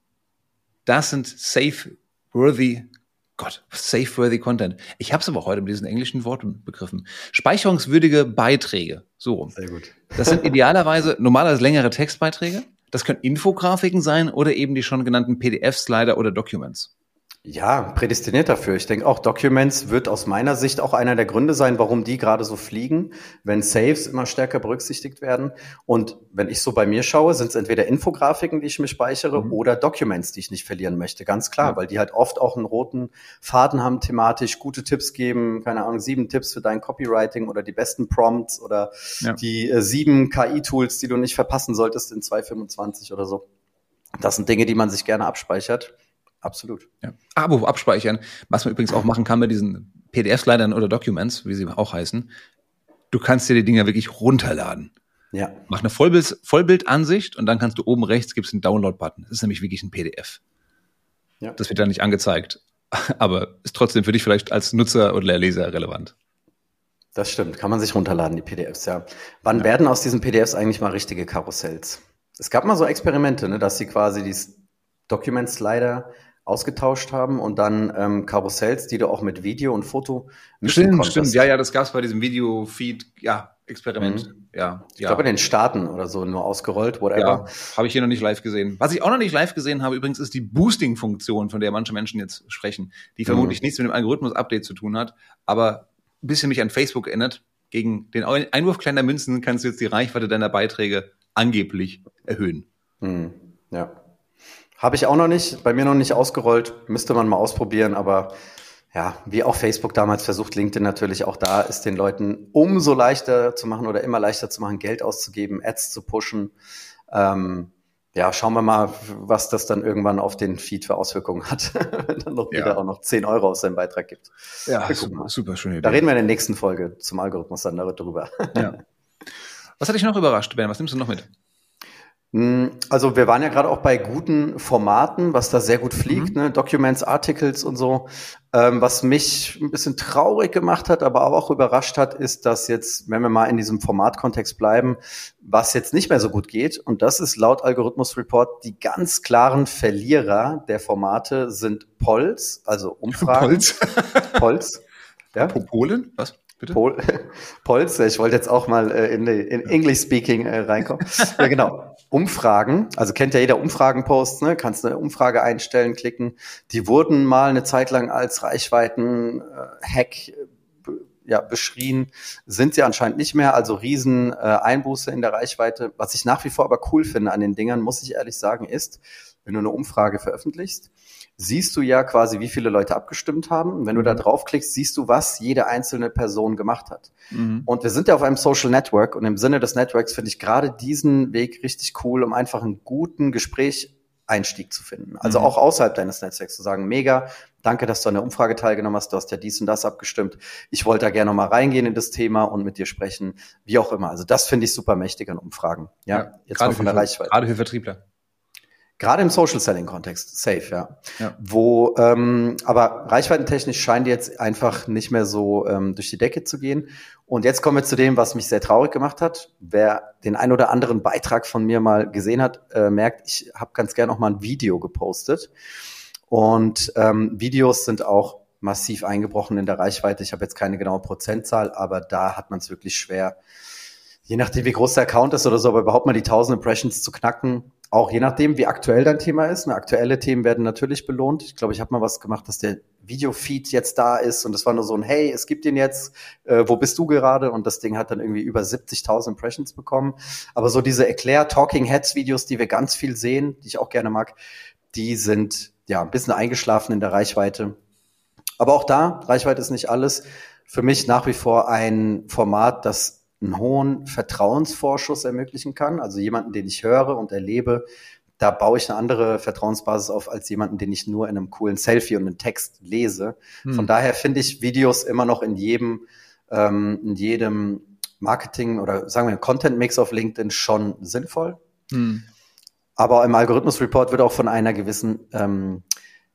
Das sind safe-worthy, Gott, safe-worthy Content. Ich habe es aber heute mit diesen englischen Worten begriffen. Speicherungswürdige Beiträge, so rum. Sehr gut. Das sind idealerweise normalerweise längere Textbeiträge. Das können Infografiken sein oder eben die schon genannten P D F-Slider oder Documents. Ja, prädestiniert dafür. Ich denke auch, Documents wird aus meiner Sicht auch einer der Gründe sein, warum die gerade so fliegen, wenn Saves immer stärker berücksichtigt werden. Und wenn ich so bei mir schaue, sind es entweder Infografiken, die ich mir speichere, mhm. oder Documents, die ich nicht verlieren möchte. Ganz klar, ja. weil die halt oft auch einen roten Faden haben thematisch, gute Tipps geben, keine Ahnung, sieben Tipps für dein Copywriting oder die besten Prompts oder ja. die äh, sieben K I-Tools, die du nicht verpassen solltest in zwei fünfundzwanzig oder so. Das sind Dinge, die man sich gerne abspeichert. Absolut. Ja. Aber abspeichern, was man übrigens auch machen kann bei diesen P D F-Slidern oder Documents, wie sie auch heißen, du kannst dir die Dinger wirklich runterladen. Ja. Mach eine Vollbild- Vollbildansicht und dann kannst du oben rechts, gibt's einen Download-Button. Das ist nämlich wirklich ein P D F. Ja. Das wird dann nicht angezeigt, aber ist trotzdem für dich vielleicht als Nutzer oder Leser relevant. Das stimmt, kann man sich runterladen, die P D Fs, ja. Wann ja. werden aus diesen P D Fs eigentlich mal richtige Karussells? Es gab mal so Experimente, ne, dass sie quasi die Document-Slider ausgetauscht haben und dann ähm, Karussells, die du auch mit Video und Foto mischen Stimmt, konntest. stimmt. Ja, ja, das gab's bei diesem Video-Feed, ja, Experiment. Mhm. Ja, ich ja. glaube in den Staaten oder so nur ausgerollt, whatever. Ja, habe ich hier noch nicht live gesehen. Was ich auch noch nicht live gesehen habe übrigens, ist die Boosting-Funktion, von der manche Menschen jetzt sprechen, die vermutlich mhm. nichts mit dem Algorithmus-Update zu tun hat, aber ein bisschen mich an Facebook erinnert. Gegen den Einwurf kleiner Münzen kannst du jetzt die Reichweite deiner Beiträge angeblich erhöhen. Mhm. Ja. Habe ich auch noch nicht, bei mir noch nicht ausgerollt, müsste man mal ausprobieren, aber ja, wie auch Facebook damals versucht, LinkedIn natürlich auch da ist den Leuten umso leichter zu machen oder immer leichter zu machen, Geld auszugeben, Ads zu pushen. Ähm, ja, schauen wir mal, was das dann irgendwann auf den Feed für Auswirkungen hat, wenn dann noch wieder ja. auch noch zehn Euro auf seinen Beitrag gibt. Ja, super, super schön. Da reden wir in der nächsten Folge zum Algorithmus dann darüber. Ja. Was hat dich noch überrascht, Ben? Was nimmst du noch mit? Also wir waren ja gerade auch bei guten Formaten, was da sehr gut fliegt, mhm. ne? Documents, Articles und so. Ähm, was mich ein bisschen traurig gemacht hat, aber auch überrascht hat, ist, dass jetzt, wenn wir mal in diesem Formatkontext bleiben, was jetzt nicht mehr so gut geht. Und das ist laut Algorithmus Report, die ganz klaren Verlierer der Formate sind Polls, also Umfragen. Polls? Polls. Ja? Polen? Was? Bitte? Pol- Polls, ich wollte jetzt auch mal äh, in, in English-Speaking äh, reinkommen. Ja, genau. Umfragen, also kennt ja jeder Umfragenpost, ne? Kannst eine Umfrage einstellen, klicken. Die wurden mal eine Zeit lang als Reichweiten-Hack äh, be- ja, beschrien, sind sie anscheinend nicht mehr, also riesen äh, Einbuße in der Reichweite. Was ich nach wie vor aber cool finde an den Dingern, muss ich ehrlich sagen, ist, wenn du eine Umfrage veröffentlichst, siehst du ja quasi, wie viele Leute abgestimmt haben. Und wenn du da draufklickst, siehst du, was jede einzelne Person gemacht hat. Mhm. Und wir sind ja auf einem Social Network und im Sinne des Networks finde ich gerade diesen Weg richtig cool, um einfach einen guten Gesprächseinstieg zu finden. Also mhm. auch außerhalb deines Netzwerks zu sagen, mega, danke, dass du an der Umfrage teilgenommen hast, du hast ja dies und das abgestimmt. Ich wollte da gerne noch mal reingehen in das Thema und mit dir sprechen, wie auch immer. Also das finde ich super mächtig an Umfragen. Ja, ja jetzt mal von der für, Reichweite. Gerade für Vertriebler. Gerade im Social-Selling-Kontext, safe, ja. ja. Wo, ähm, aber reichweitentechnisch scheint jetzt einfach nicht mehr so ähm, durch die Decke zu gehen. Und jetzt kommen wir zu dem, was mich sehr traurig gemacht hat. Wer den ein oder anderen Beitrag von mir mal gesehen hat, äh, merkt, ich habe ganz gern auch mal ein Video gepostet. Und ähm, Videos sind auch massiv eingebrochen in der Reichweite. Ich habe jetzt keine genaue Prozentzahl, aber da hat man es wirklich schwer, je nachdem, wie groß der Account ist oder so, aber überhaupt mal die tausend Impressions zu knacken. Auch je nachdem, wie aktuell dein Thema ist. Ne, aktuelle Themen werden natürlich belohnt. Ich glaube, ich habe mal was gemacht, dass der Videofeed jetzt da ist und es war nur so ein, hey, es gibt ihn jetzt, äh, wo bist du gerade? Und das Ding hat dann irgendwie über siebzigtausend Impressions bekommen. Aber so diese Erklär-Talking-Heads-Videos, die wir ganz viel sehen, die ich auch gerne mag, die sind ja ein bisschen eingeschlafen in der Reichweite. Aber auch da, Reichweite ist nicht alles. Für mich nach wie vor ein Format, das einen hohen Vertrauensvorschuss ermöglichen kann. Also jemanden, den ich höre und erlebe, da baue ich eine andere Vertrauensbasis auf als jemanden, den ich nur in einem coolen Selfie und einem Text lese. Hm. Von daher finde ich Videos immer noch in jedem, ähm, in jedem Marketing oder sagen wir Content-Mix auf LinkedIn schon sinnvoll. Hm. Aber im Algorithmus-Report wird auch von einer gewissen ähm,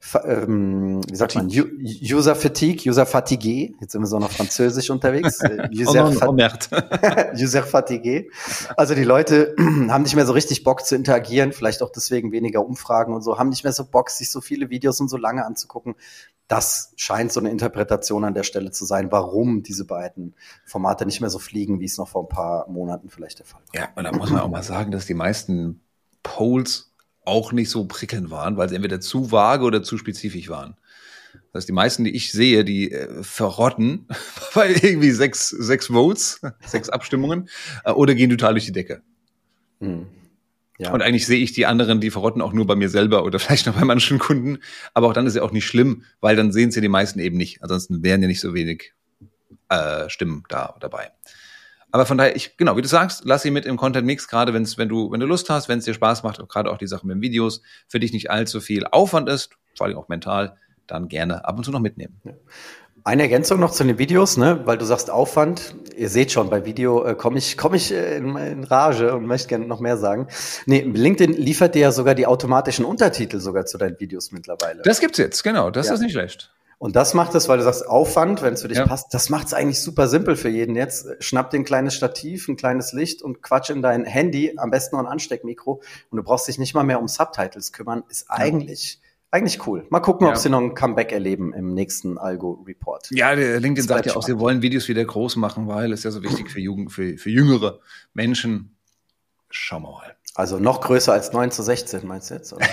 Ähm, wie sagt man, User Fatigue, User Fatigue, jetzt sind wir so noch französisch unterwegs, User, Fa- User Fatigue, also die Leute haben nicht mehr so richtig Bock zu interagieren, vielleicht auch deswegen weniger Umfragen und so, haben nicht mehr so Bock, sich so viele Videos und so lange anzugucken. Das scheint so eine Interpretation an der Stelle zu sein, warum diese beiden Formate nicht mehr so fliegen, wie es noch vor ein paar Monaten vielleicht der Fall war. Ja, und da muss man auch mal sagen, dass die meisten Polls auch nicht so prickelnd waren, weil sie entweder zu vage oder zu spezifisch waren. Das heißt, die meisten, die ich sehe, die äh, verrotten bei irgendwie sechs, sechs Votes, sechs Abstimmungen, äh, oder gehen total durch die Decke. Hm. Ja. Und eigentlich sehe ich die anderen, die verrotten auch nur bei mir selber oder vielleicht noch bei manchen Kunden. Aber auch dann ist ja auch nicht schlimm, weil dann sehen es ja die meisten eben nicht. Ansonsten wären ja nicht so wenig äh, Stimmen da dabei. Aber von daher, ich, genau, wie du sagst, lass sie mit im Content-Mix, gerade wenn's, wenn du, wenn du Lust hast, wenn es dir Spaß macht, gerade auch die Sachen mit den Videos, für dich nicht allzu viel Aufwand ist, vor allem auch mental, dann gerne ab und zu noch mitnehmen. Ja. Eine Ergänzung noch zu den Videos, ne, weil du sagst Aufwand. Ihr seht schon, bei Video äh, komme ich, komme ich äh, in, in Rage und möchte gerne noch mehr sagen. Nee, LinkedIn liefert dir ja sogar die automatischen Untertitel sogar zu deinen Videos mittlerweile. Das gibt's jetzt, genau, das ja. ist nicht schlecht. Und das macht es, weil du sagst Aufwand, wenn es für dich ja. passt, das macht es eigentlich super simpel für jeden jetzt. Schnapp dir ein kleines Stativ, ein kleines Licht und quatsch in dein Handy, am besten noch ein Ansteckmikro und du brauchst dich nicht mal mehr um Subtitles kümmern. Ist ja. eigentlich, eigentlich cool. Mal gucken, ja. ob sie noch ein Comeback erleben im nächsten Algo-Report. Ja, der LinkedIn sagt ja auch, sie wollen Videos wieder groß machen, weil es ja so wichtig für Jugend, für, für jüngere Menschen. Schauen wir mal. Also noch größer als neun zu sechzehn, meinst du jetzt? Oder?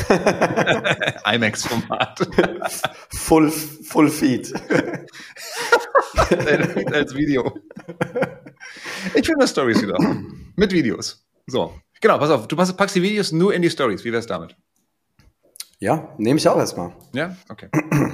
IMAX-Format. Full, full Feed. Als Video. Ich finde das Stories wieder. Mit Videos. So. Genau, pass auf. Du packst die Videos nur in die Stories. Wie wär's damit? Ja, nehme ich auch erstmal. Ja? Okay.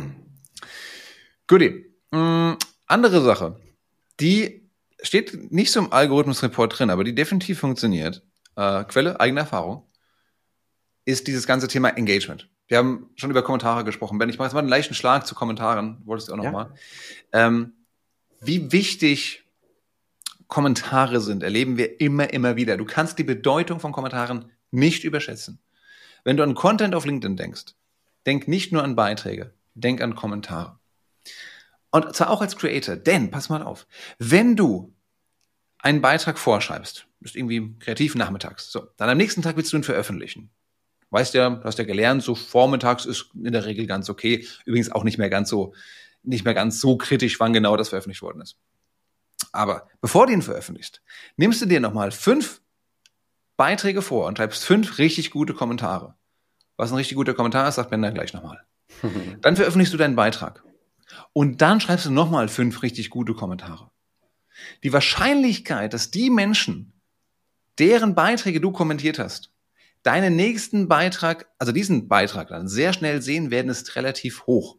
Goodie. Mm, andere Sache. Die steht nicht so im Algorithmus-Report drin, aber die definitiv funktioniert. Äh, Quelle, eigene Erfahrung, ist dieses ganze Thema Engagement. Wir haben schon über Kommentare gesprochen. Ben, ich mache jetzt mal einen leichten Schlag zu Kommentaren. Wolltest du auch noch ja. mal? Ähm, wie wichtig Kommentare sind, erleben wir immer, immer wieder. Du kannst die Bedeutung von Kommentaren nicht überschätzen. Wenn du an Content auf LinkedIn denkst, denk nicht nur an Beiträge, denk an Kommentare. Und zwar auch als Creator, denn, pass mal auf, wenn du einen Beitrag vorschreibst, bist irgendwie kreativ nachmittags, so, dann am nächsten Tag willst du ihn veröffentlichen. Weißt ja, du hast ja gelernt, so vormittags ist in der Regel ganz okay. Übrigens auch nicht mehr ganz so, nicht mehr ganz so kritisch, wann genau das veröffentlicht worden ist. Aber bevor du ihn veröffentlichst, nimmst du dir nochmal fünf Beiträge vor und schreibst fünf richtig gute Kommentare. Was ein richtig guter Kommentar ist, sagt Ben dann gleich nochmal. Dann veröffentlichst du deinen Beitrag. Und dann schreibst du nochmal fünf richtig gute Kommentare. Die Wahrscheinlichkeit, dass die Menschen, deren Beiträge du kommentiert hast, deinen nächsten Beitrag, also diesen Beitrag dann sehr schnell sehen werden, ist relativ hoch.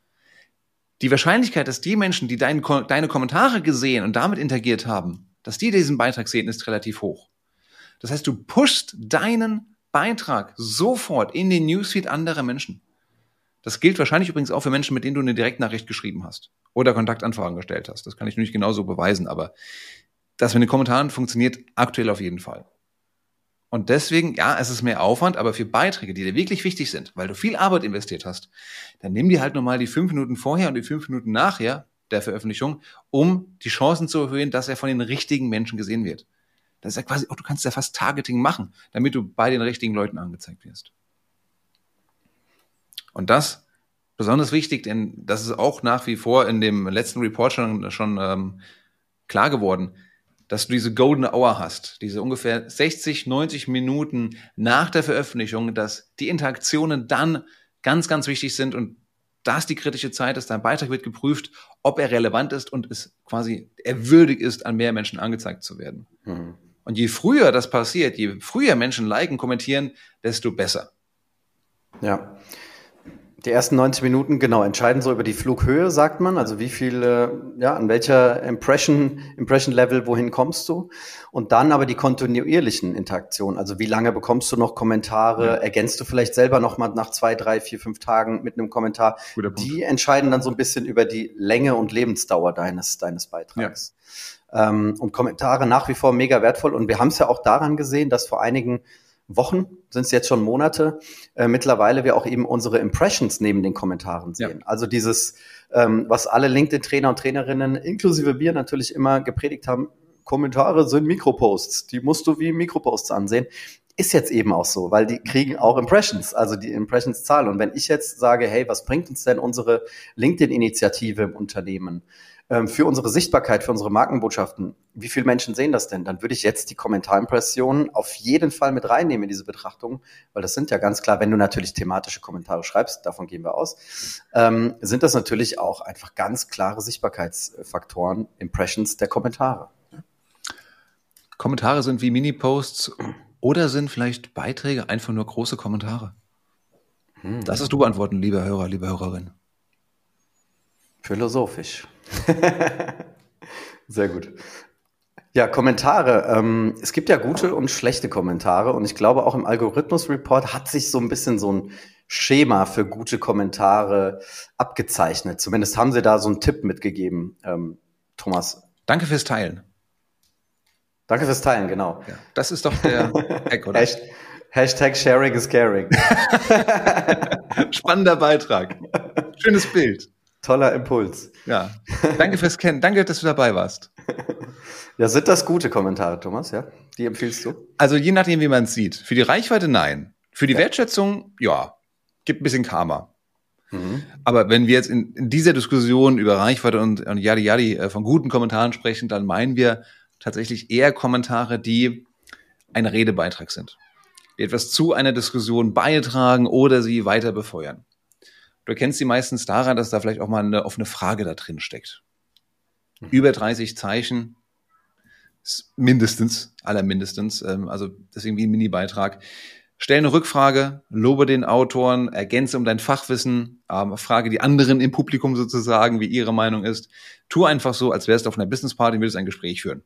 Die Wahrscheinlichkeit, dass die Menschen, die dein, deine Kommentare gesehen und damit interagiert haben, dass die diesen Beitrag sehen, ist relativ hoch. Das heißt, du pushst deinen Beitrag sofort in den Newsfeed anderer Menschen. Das gilt wahrscheinlich übrigens auch für Menschen, mit denen du eine Direktnachricht geschrieben hast oder Kontaktanfragen gestellt hast. Das kann ich nicht genauso beweisen, aber das mit den Kommentaren funktioniert aktuell auf jeden Fall. Und deswegen, ja, es ist mehr Aufwand, aber für Beiträge, die dir wirklich wichtig sind, weil du viel Arbeit investiert hast, dann nimm dir halt nochmal die fünf Minuten vorher und die fünf Minuten nachher der Veröffentlichung, um die Chancen zu erhöhen, dass er von den richtigen Menschen gesehen wird. Das ist ja quasi, auch du kannst ja fast Targeting machen, damit du bei den richtigen Leuten angezeigt wirst. Und das besonders wichtig, denn das ist auch nach wie vor in dem letzten Report schon, schon ähm, klar geworden. dass du diese Golden Hour hast, diese ungefähr sechzig, neunzig Minuten nach der Veröffentlichung, dass die Interaktionen dann ganz, ganz wichtig sind und das die kritische Zeit ist. Dein Beitrag wird geprüft, ob er relevant ist und es quasi er würdig ist, an mehr Menschen angezeigt zu werden. Mhm. Und je früher das passiert, je früher Menschen liken, kommentieren, desto besser. Ja. Die ersten neunzig Minuten, genau, entscheiden so über die Flughöhe, sagt man. Also wie viel, äh, ja, an welcher Impression, Impression Level, wohin kommst du? Und dann aber die kontinuierlichen Interaktionen. Also wie lange bekommst du noch Kommentare? Ja. Ergänzt du vielleicht selber noch mal nach zwei, drei, vier, fünf Tagen mit einem Kommentar? Die entscheiden dann so ein bisschen über die Länge und Lebensdauer deines, deines Beitrags. Ja. Ähm, und Kommentare nach wie vor mega wertvoll. Und wir haben es ja auch daran gesehen, dass vor einigen Wochen, sind es jetzt schon Monate, äh, mittlerweile wir auch eben unsere Impressions neben den Kommentaren sehen. Ja. Also dieses, ähm, was alle LinkedIn-Trainer und Trainerinnen, inklusive wir natürlich immer gepredigt haben, Kommentare sind Mikroposts, die musst du wie Mikroposts ansehen. Ist jetzt eben auch so, weil die kriegen auch Impressions, also die Impressions-Zahl. Und wenn ich jetzt sage, hey, was bringt uns denn unsere LinkedIn-Initiative im Unternehmen? Für unsere Sichtbarkeit, für unsere Markenbotschaften, wie viele Menschen sehen das denn? Dann würde ich jetzt die Kommentarimpressionen auf jeden Fall mit reinnehmen in diese Betrachtung, weil das sind ja ganz klar, wenn du natürlich thematische Kommentare schreibst, davon gehen wir aus, ähm, sind das natürlich auch einfach ganz klare Sichtbarkeitsfaktoren, Impressions der Kommentare. Kommentare sind wie Mini-Posts oder sind vielleicht Beiträge einfach nur große Kommentare? Hm. Das hast du beantworten, lieber Hörer, liebe Hörerin. Philosophisch. Sehr gut. Ja, Kommentare. Ähm, es gibt ja gute und schlechte Kommentare und ich glaube auch im Algorithmus-Report hat sich so ein bisschen so ein Schema für gute Kommentare abgezeichnet. Zumindest haben sie da so einen Tipp mitgegeben, ähm, Thomas. Danke fürs Teilen. Danke fürs Teilen, genau. Ja, das ist doch der Hack, oder? Hasht- Hashtag Sharing is Caring. Spannender Beitrag. Schönes Bild. Toller Impuls. Ja. Danke fürs Kennen. Danke, dass du dabei warst. Ja, sind das gute Kommentare, Thomas? Ja, die empfiehlst du? Also je nachdem, wie man es sieht. Für die Reichweite nein. Für die ja. Wertschätzung, ja, gibt ein bisschen Karma. Mhm. Aber wenn wir jetzt in, in dieser Diskussion über Reichweite und, und Yadi Yadi von guten Kommentaren sprechen, dann meinen wir tatsächlich eher Kommentare, die ein Redebeitrag sind. Die etwas zu einer Diskussion beitragen oder sie weiter befeuern. Du erkennst sie meistens daran, dass da vielleicht auch mal eine offene Frage da drin steckt. Mhm. Über dreißig Zeichen, mindestens, allermindestens, also deswegen wie ein Mini-Beitrag. Stell eine Rückfrage, lobe den Autoren, ergänze um dein Fachwissen, frage die anderen im Publikum sozusagen, wie ihre Meinung ist. Tu einfach so, als wärst du auf einer Business-Party und würdest ein Gespräch führen.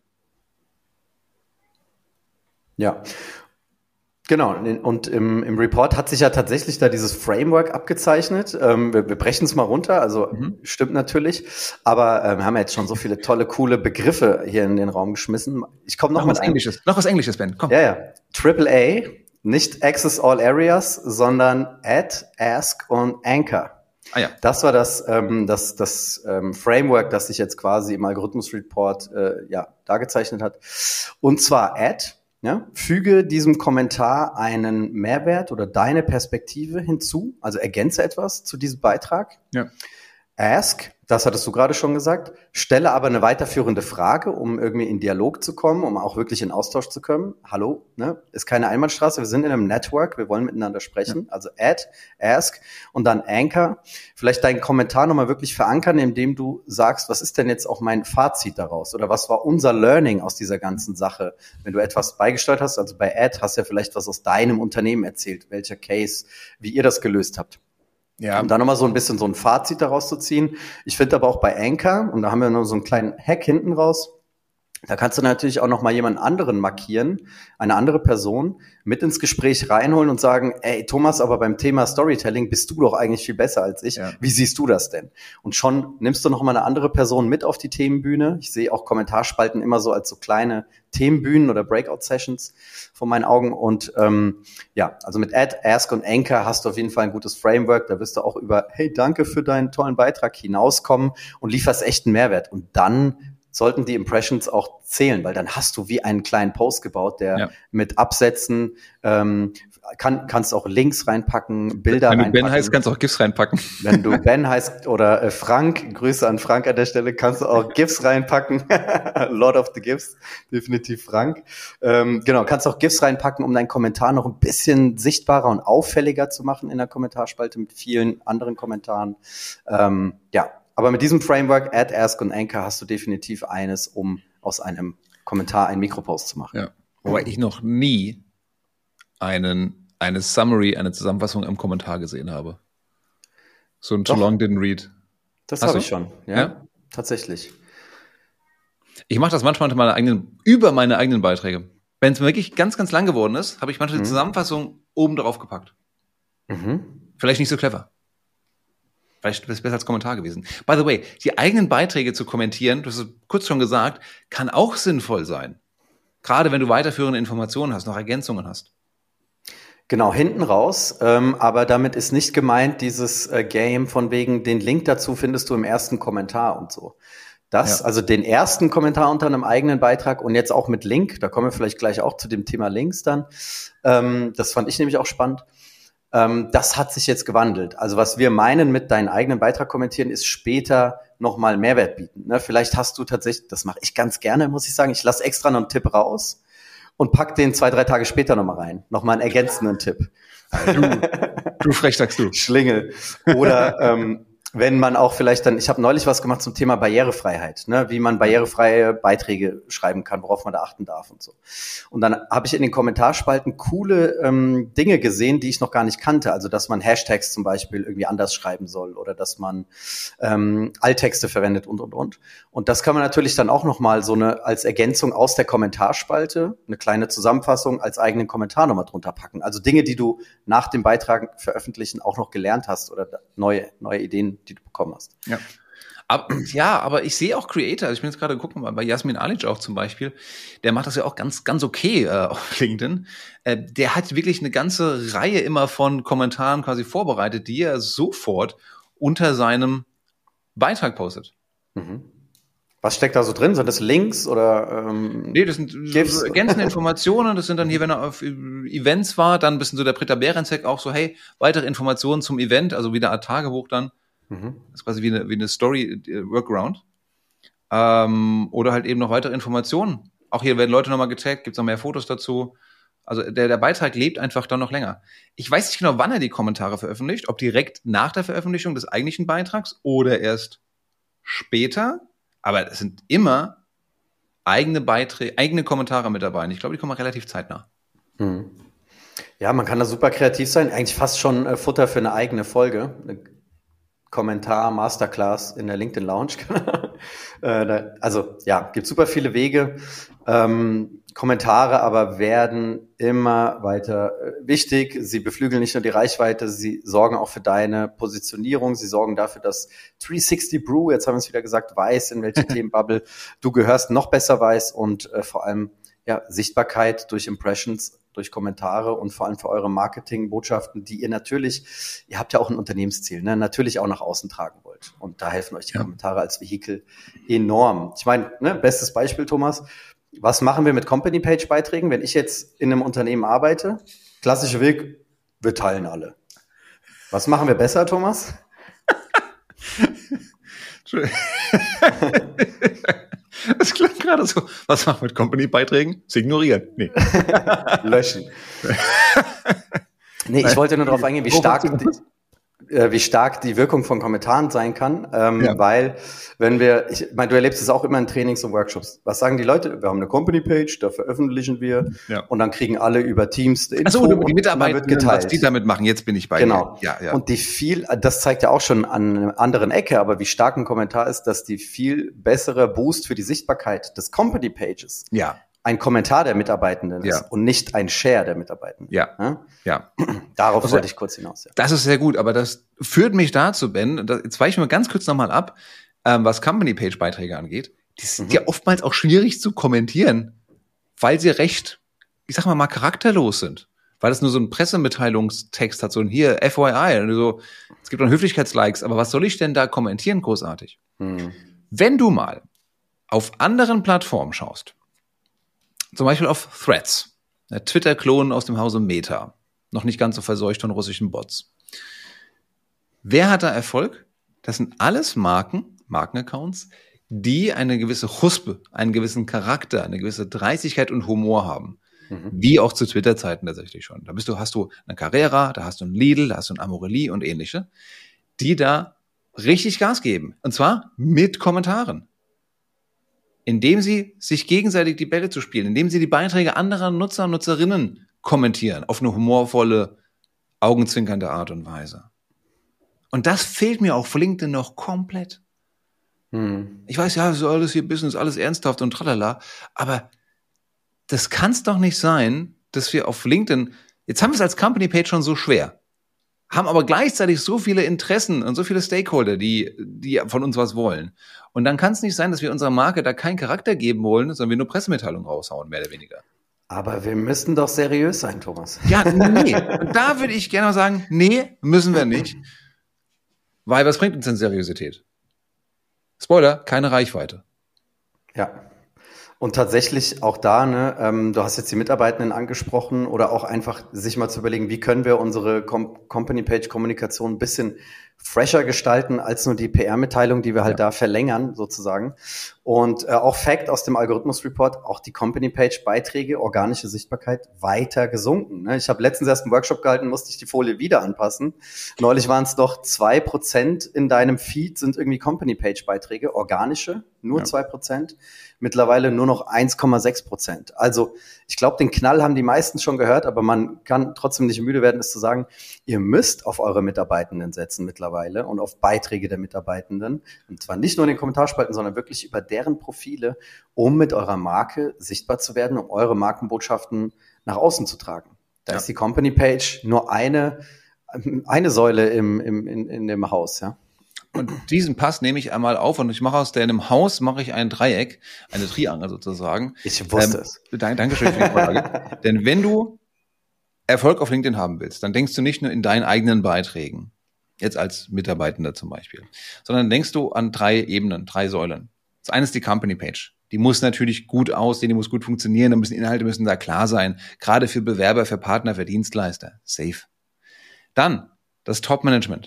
Ja. Genau, und im, im Report hat sich ja tatsächlich da dieses Framework abgezeichnet. Ähm, wir, wir brechen es mal runter, also mhm. stimmt natürlich, aber äh, wir haben ja jetzt schon so viele tolle, coole Begriffe hier in den Raum geschmissen. Ich komme noch, noch mit was Englisches, noch was Englisches, Ben, komm. Ja, ja, Triple A, nicht Access All Areas, sondern Add, Ask und Anchor. Ah, ja. Das war das, ähm, das, das ähm, Framework, das sich jetzt quasi im Algorithmus-Report äh, ja, dargezeichnet hat. Und zwar Add. Ja, füge diesem Kommentar einen Mehrwert oder deine Perspektive hinzu, also ergänze etwas zu diesem Beitrag. Ja. Ask, das hattest du gerade schon gesagt, stelle aber eine weiterführende Frage, um irgendwie in Dialog zu kommen, um auch wirklich in Austausch zu kommen. Hallo, ne? Ist keine Einbahnstraße, wir sind in einem Network, wir wollen miteinander sprechen. Ja. Also add, ask und dann anchor. Vielleicht deinen Kommentar nochmal wirklich verankern, indem du sagst, was ist denn jetzt auch mein Fazit daraus? Oder was war unser Learning aus dieser ganzen Sache? Wenn du etwas beigesteuert hast, also bei add, hast du ja vielleicht was aus deinem Unternehmen erzählt, welcher Case, wie ihr das gelöst habt. Ja. Um da nochmal so ein bisschen so ein Fazit daraus zu ziehen. Ich finde aber auch bei Anchor, und da haben wir noch so einen kleinen Hack hinten raus, da kannst du natürlich auch nochmal jemand anderen markieren, eine andere Person, mit ins Gespräch reinholen und sagen, ey Thomas, aber beim Thema Storytelling bist du doch eigentlich viel besser als ich. Ja. Wie siehst du das denn? Und schon nimmst du nochmal eine andere Person mit auf die Themenbühne. Ich sehe auch Kommentarspalten immer so als so kleine Themenbühnen oder Breakout-Sessions vor meinen Augen. Und ähm, ja, also mit Add, Ask und Anchor hast du auf jeden Fall ein gutes Framework. Da wirst du auch über, hey, danke für deinen tollen Beitrag hinauskommen und lieferst echt einen Mehrwert. Und dann sollten die Impressions auch zählen, weil dann hast du wie einen kleinen Post gebaut, der ja. mit Absätzen, ähm, kann, kannst auch Links reinpacken, Bilder reinpacken. Wenn du Ben heißt, kannst du auch GIFs reinpacken. Wenn du Ben heißt oder äh, Frank, Grüße an Frank an der Stelle, kannst du auch GIFs reinpacken. Lord of the GIFs, definitiv Frank. Ähm, genau, kannst auch GIFs reinpacken, um deinen Kommentar noch ein bisschen sichtbarer und auffälliger zu machen in der Kommentarspalte mit vielen anderen Kommentaren. Ähm, ja, aber mit diesem Framework, Add, Ask und Anchor, hast du definitiv eines, um aus einem Kommentar einen Mikropost zu machen. Ja. Wobei ich noch nie einen, eine Summary, eine Zusammenfassung im Kommentar gesehen habe. So ein Too Long Didn't Read. Das habe ich schon, ja, ja? Tatsächlich. Ich mache das manchmal meine eigenen, über meine eigenen Beiträge. Wenn es wirklich ganz, ganz lang geworden ist, habe ich manchmal mhm. die Zusammenfassung oben drauf gepackt. Mhm. Vielleicht nicht so clever. Vielleicht ist es besser als Kommentar gewesen. By the way, die eigenen Beiträge zu kommentieren, du hast es kurz schon gesagt, kann auch sinnvoll sein. Gerade wenn du weiterführende Informationen hast, noch Ergänzungen hast. Genau, hinten raus. Ähm, aber damit ist nicht gemeint dieses äh, Game von wegen, den Link dazu findest du im ersten Kommentar und so. Das, ja. Also den ersten Kommentar unter einem eigenen Beitrag und jetzt auch mit Link, da kommen wir vielleicht gleich auch zu dem Thema Links dann. Ähm, das fand ich nämlich auch spannend. Ähm, das hat sich jetzt gewandelt. Also was wir meinen mit deinen eigenen Beitrag kommentieren, ist später nochmal Mehrwert bieten. Ne? Vielleicht hast du tatsächlich, das mache ich ganz gerne, muss ich sagen, ich lasse extra noch einen Tipp raus und pack den zwei, drei Tage später nochmal rein. Nochmal einen ergänzenden Tipp. Du, du frech sagst du. Schlingel. Oder ähm, wenn man auch vielleicht dann, ich habe neulich was gemacht zum Thema Barrierefreiheit, ne, wie man barrierefreie Beiträge schreiben kann, worauf man da achten darf und so. Und dann habe ich in den Kommentarspalten coole ähm, Dinge gesehen, die ich noch gar nicht kannte. Also, dass man Hashtags zum Beispiel irgendwie anders schreiben soll oder dass man ähm, Alttexte verwendet und, und, und. Und das kann man natürlich dann auch nochmal so eine als Ergänzung aus der Kommentarspalte, eine kleine Zusammenfassung als eigenen Kommentar nochmal drunter packen. Also Dinge, die du nach dem Beitrag veröffentlichen auch noch gelernt hast oder neue, neue Ideen, die du bekommen hast. Ja. Aber, ja, aber ich sehe auch Creator, also ich bin jetzt gerade gucken, bei Jasmin Alic auch zum Beispiel, der macht das ja auch ganz, ganz okay äh, auf LinkedIn. Äh, der hat wirklich eine ganze Reihe immer von Kommentaren quasi vorbereitet, die er sofort unter seinem Beitrag postet. Mhm. Was steckt da so drin? Sind das Links oder ähm, Nee, das sind so ergänzende Informationen. Das sind dann hier, wenn er auf Events war, dann ein bisschen so der Britta Berenzek auch so, hey, weitere Informationen zum Event, also wieder Art Tagebuch dann. Mhm. Das ist quasi wie eine, wie eine Story-Workaround. Ähm, oder halt eben noch weitere Informationen. Auch hier werden Leute nochmal getaggt, gibt's noch mehr Fotos dazu. Also der, der Beitrag lebt einfach dann noch länger. Ich weiß nicht genau, wann er die Kommentare veröffentlicht, ob direkt nach der Veröffentlichung des eigentlichen Beitrags oder erst später. Aber es sind immer eigene Beiträge, eigene Kommentare mit dabei. Und ich glaube, die kommen relativ zeitnah. Hm. Ja, man kann da super kreativ sein. Eigentlich fast schon äh, Futter für eine eigene Folge. Eine Kommentar-Masterclass in der LinkedIn Lounge. äh, da, also ja, gibt super viele Wege. Ähm, Kommentare aber werden immer weiter äh, wichtig. Sie beflügeln nicht nur die Reichweite, sie sorgen auch für deine Positionierung. Sie sorgen dafür, dass dreihundertsechzig Brew, jetzt haben wir es wieder gesagt, weiß, in welche Themenbubble du gehörst, noch besser weiß und äh, vor allem ja Sichtbarkeit durch Impressions, durch Kommentare und vor allem für eure Marketingbotschaften, die ihr natürlich, ihr habt ja auch ein Unternehmensziel, ne, natürlich auch nach außen tragen wollt. Und da helfen euch die ja. Kommentare als Vehikel enorm. Ich meine, ne, bestes Beispiel, Thomas, was machen wir mit Company-Page-Beiträgen, wenn ich jetzt in einem Unternehmen arbeite? Klassischer Weg, wir teilen alle. Was machen wir besser, Thomas? Das klingt gerade so. Was machen wir mit Company-Beiträgen? Sie ignorieren. Nee. Löschen. Nee, ich wollte nur darauf eingehen, wie stark, die, äh, wie stark die Wirkung von Kommentaren sein kann, ähm, ja. weil wenn wir, ich meine, du erlebst es auch immer in Trainings und Workshops. Was sagen die Leute? Wir haben eine Company-Page, da veröffentlichen wir ja. und dann kriegen alle über Teams die Info. Achso, die Mitarbeiter wird geteilt. Was die damit machen, jetzt bin ich bei genau. dir. Genau. Ja, ja. Und die viel, das zeigt ja auch schon an einer anderen Ecke, aber wie stark ein Kommentar ist, dass die viel bessere Boost für die Sichtbarkeit des Company-Pages ja. ein Kommentar der Mitarbeitenden ja. ist und nicht ein Share der Mitarbeitenden. Ja, ja. ja. Darauf also, wollte ich kurz hinaus. Ja. Das ist sehr gut, aber das führt mich dazu, Ben, das, jetzt weiche ich mal ganz kurz nochmal ab, ähm, was Company-Page-Beiträge angeht. Die sind mhm. ja oftmals auch schwierig zu kommentieren, weil sie recht, ich sag mal mal, charakterlos sind. Weil das nur so ein Pressemitteilungstext hat, so ein hier, F Y I, und so, es gibt dann Höflichkeitslikes, aber was soll ich denn da kommentieren großartig? Mhm. Wenn du mal auf anderen Plattformen schaust, zum Beispiel auf Threads, der Twitter-Klon aus dem Hause Meta, noch nicht ganz so verseucht von russischen Bots. Wer hat da Erfolg? Das sind alles Marken, Markenaccounts, die eine gewisse Chuspe, einen gewissen Charakter, eine gewisse Dreistigkeit und Humor haben. Mhm. Wie auch zu Twitter-Zeiten tatsächlich schon. Da bist du, hast du eine Carrera, da hast du einen Lidl, da hast du einen Amorelie und ähnliche, die da richtig Gas geben. Und zwar mit Kommentaren. Indem sie sich gegenseitig die Bälle zu spielen, indem sie die Beiträge anderer Nutzer und Nutzerinnen kommentieren, auf eine humorvolle, augenzwinkernde Art und Weise. Und das fehlt mir auch auf LinkedIn noch komplett. Hm. Ich weiß, ja, das ist alles hier Business, alles ernsthaft und tralala, aber das kann es doch nicht sein, dass wir auf LinkedIn, jetzt haben wir es als Company Page schon so schwer, haben aber gleichzeitig so viele Interessen und so viele Stakeholder, die, die von uns was wollen. Und dann kann es nicht sein, dass wir unserer Marke da keinen Charakter geben wollen, sondern wir nur Pressemitteilungen raushauen, mehr oder weniger. Aber wir müssen doch seriös sein, Thomas. Ja, nee. Da würde ich gerne sagen, nee, müssen wir nicht. Weil was bringt uns denn Seriosität? Spoiler, keine Reichweite. Ja. Und tatsächlich auch da, ne, ähm, du hast jetzt die Mitarbeitenden angesprochen oder auch einfach sich mal zu überlegen, wie können wir unsere Com- Company-Page-Kommunikation ein bisschen fresher gestalten als nur die P R-Mitteilung, die wir halt ja. da verlängern sozusagen. Und äh, auch Fact aus dem Algorithmus-Report, auch die Company-Page-Beiträge, organische Sichtbarkeit weiter gesunken. Ne? Ich habe letztens erst einen Workshop gehalten, musste ich die Folie wieder anpassen. Neulich waren es doch zwei Prozent in deinem Feed sind irgendwie Company-Page-Beiträge, organische, nur ja. zwei Prozent. Mittlerweile nur noch eins Komma sechs Prozent. Also ich glaube, den Knall haben die meisten schon gehört, aber man kann trotzdem nicht müde werden, es zu sagen, ihr müsst auf eure Mitarbeitenden setzen mittlerweile und auf Beiträge der Mitarbeitenden. Und zwar nicht nur in den Kommentarspalten, sondern wirklich über deren Profile, um mit eurer Marke sichtbar zu werden, um eure Markenbotschaften nach außen zu tragen. Da ja. ist die Company Page nur eine, eine Säule im, im, in, in dem Haus, ja. Und diesen Pass nehme ich einmal auf und ich mache aus der in einem Haus mache ich ein Dreieck, eine Triangel sozusagen. Ich wusste ähm, es. Dank, Dankeschön für die Frage. Denn wenn du Erfolg auf LinkedIn haben willst, dann denkst du nicht nur in deinen eigenen Beiträgen, jetzt als Mitarbeitender zum Beispiel, sondern denkst du an drei Ebenen, drei Säulen. Das eine ist die Company Page. Die muss natürlich gut aussehen, die muss gut funktionieren, da müssen Inhalte müssen da klar sein, gerade für Bewerber, für Partner, für Dienstleister. Safe. Dann das Top-Management.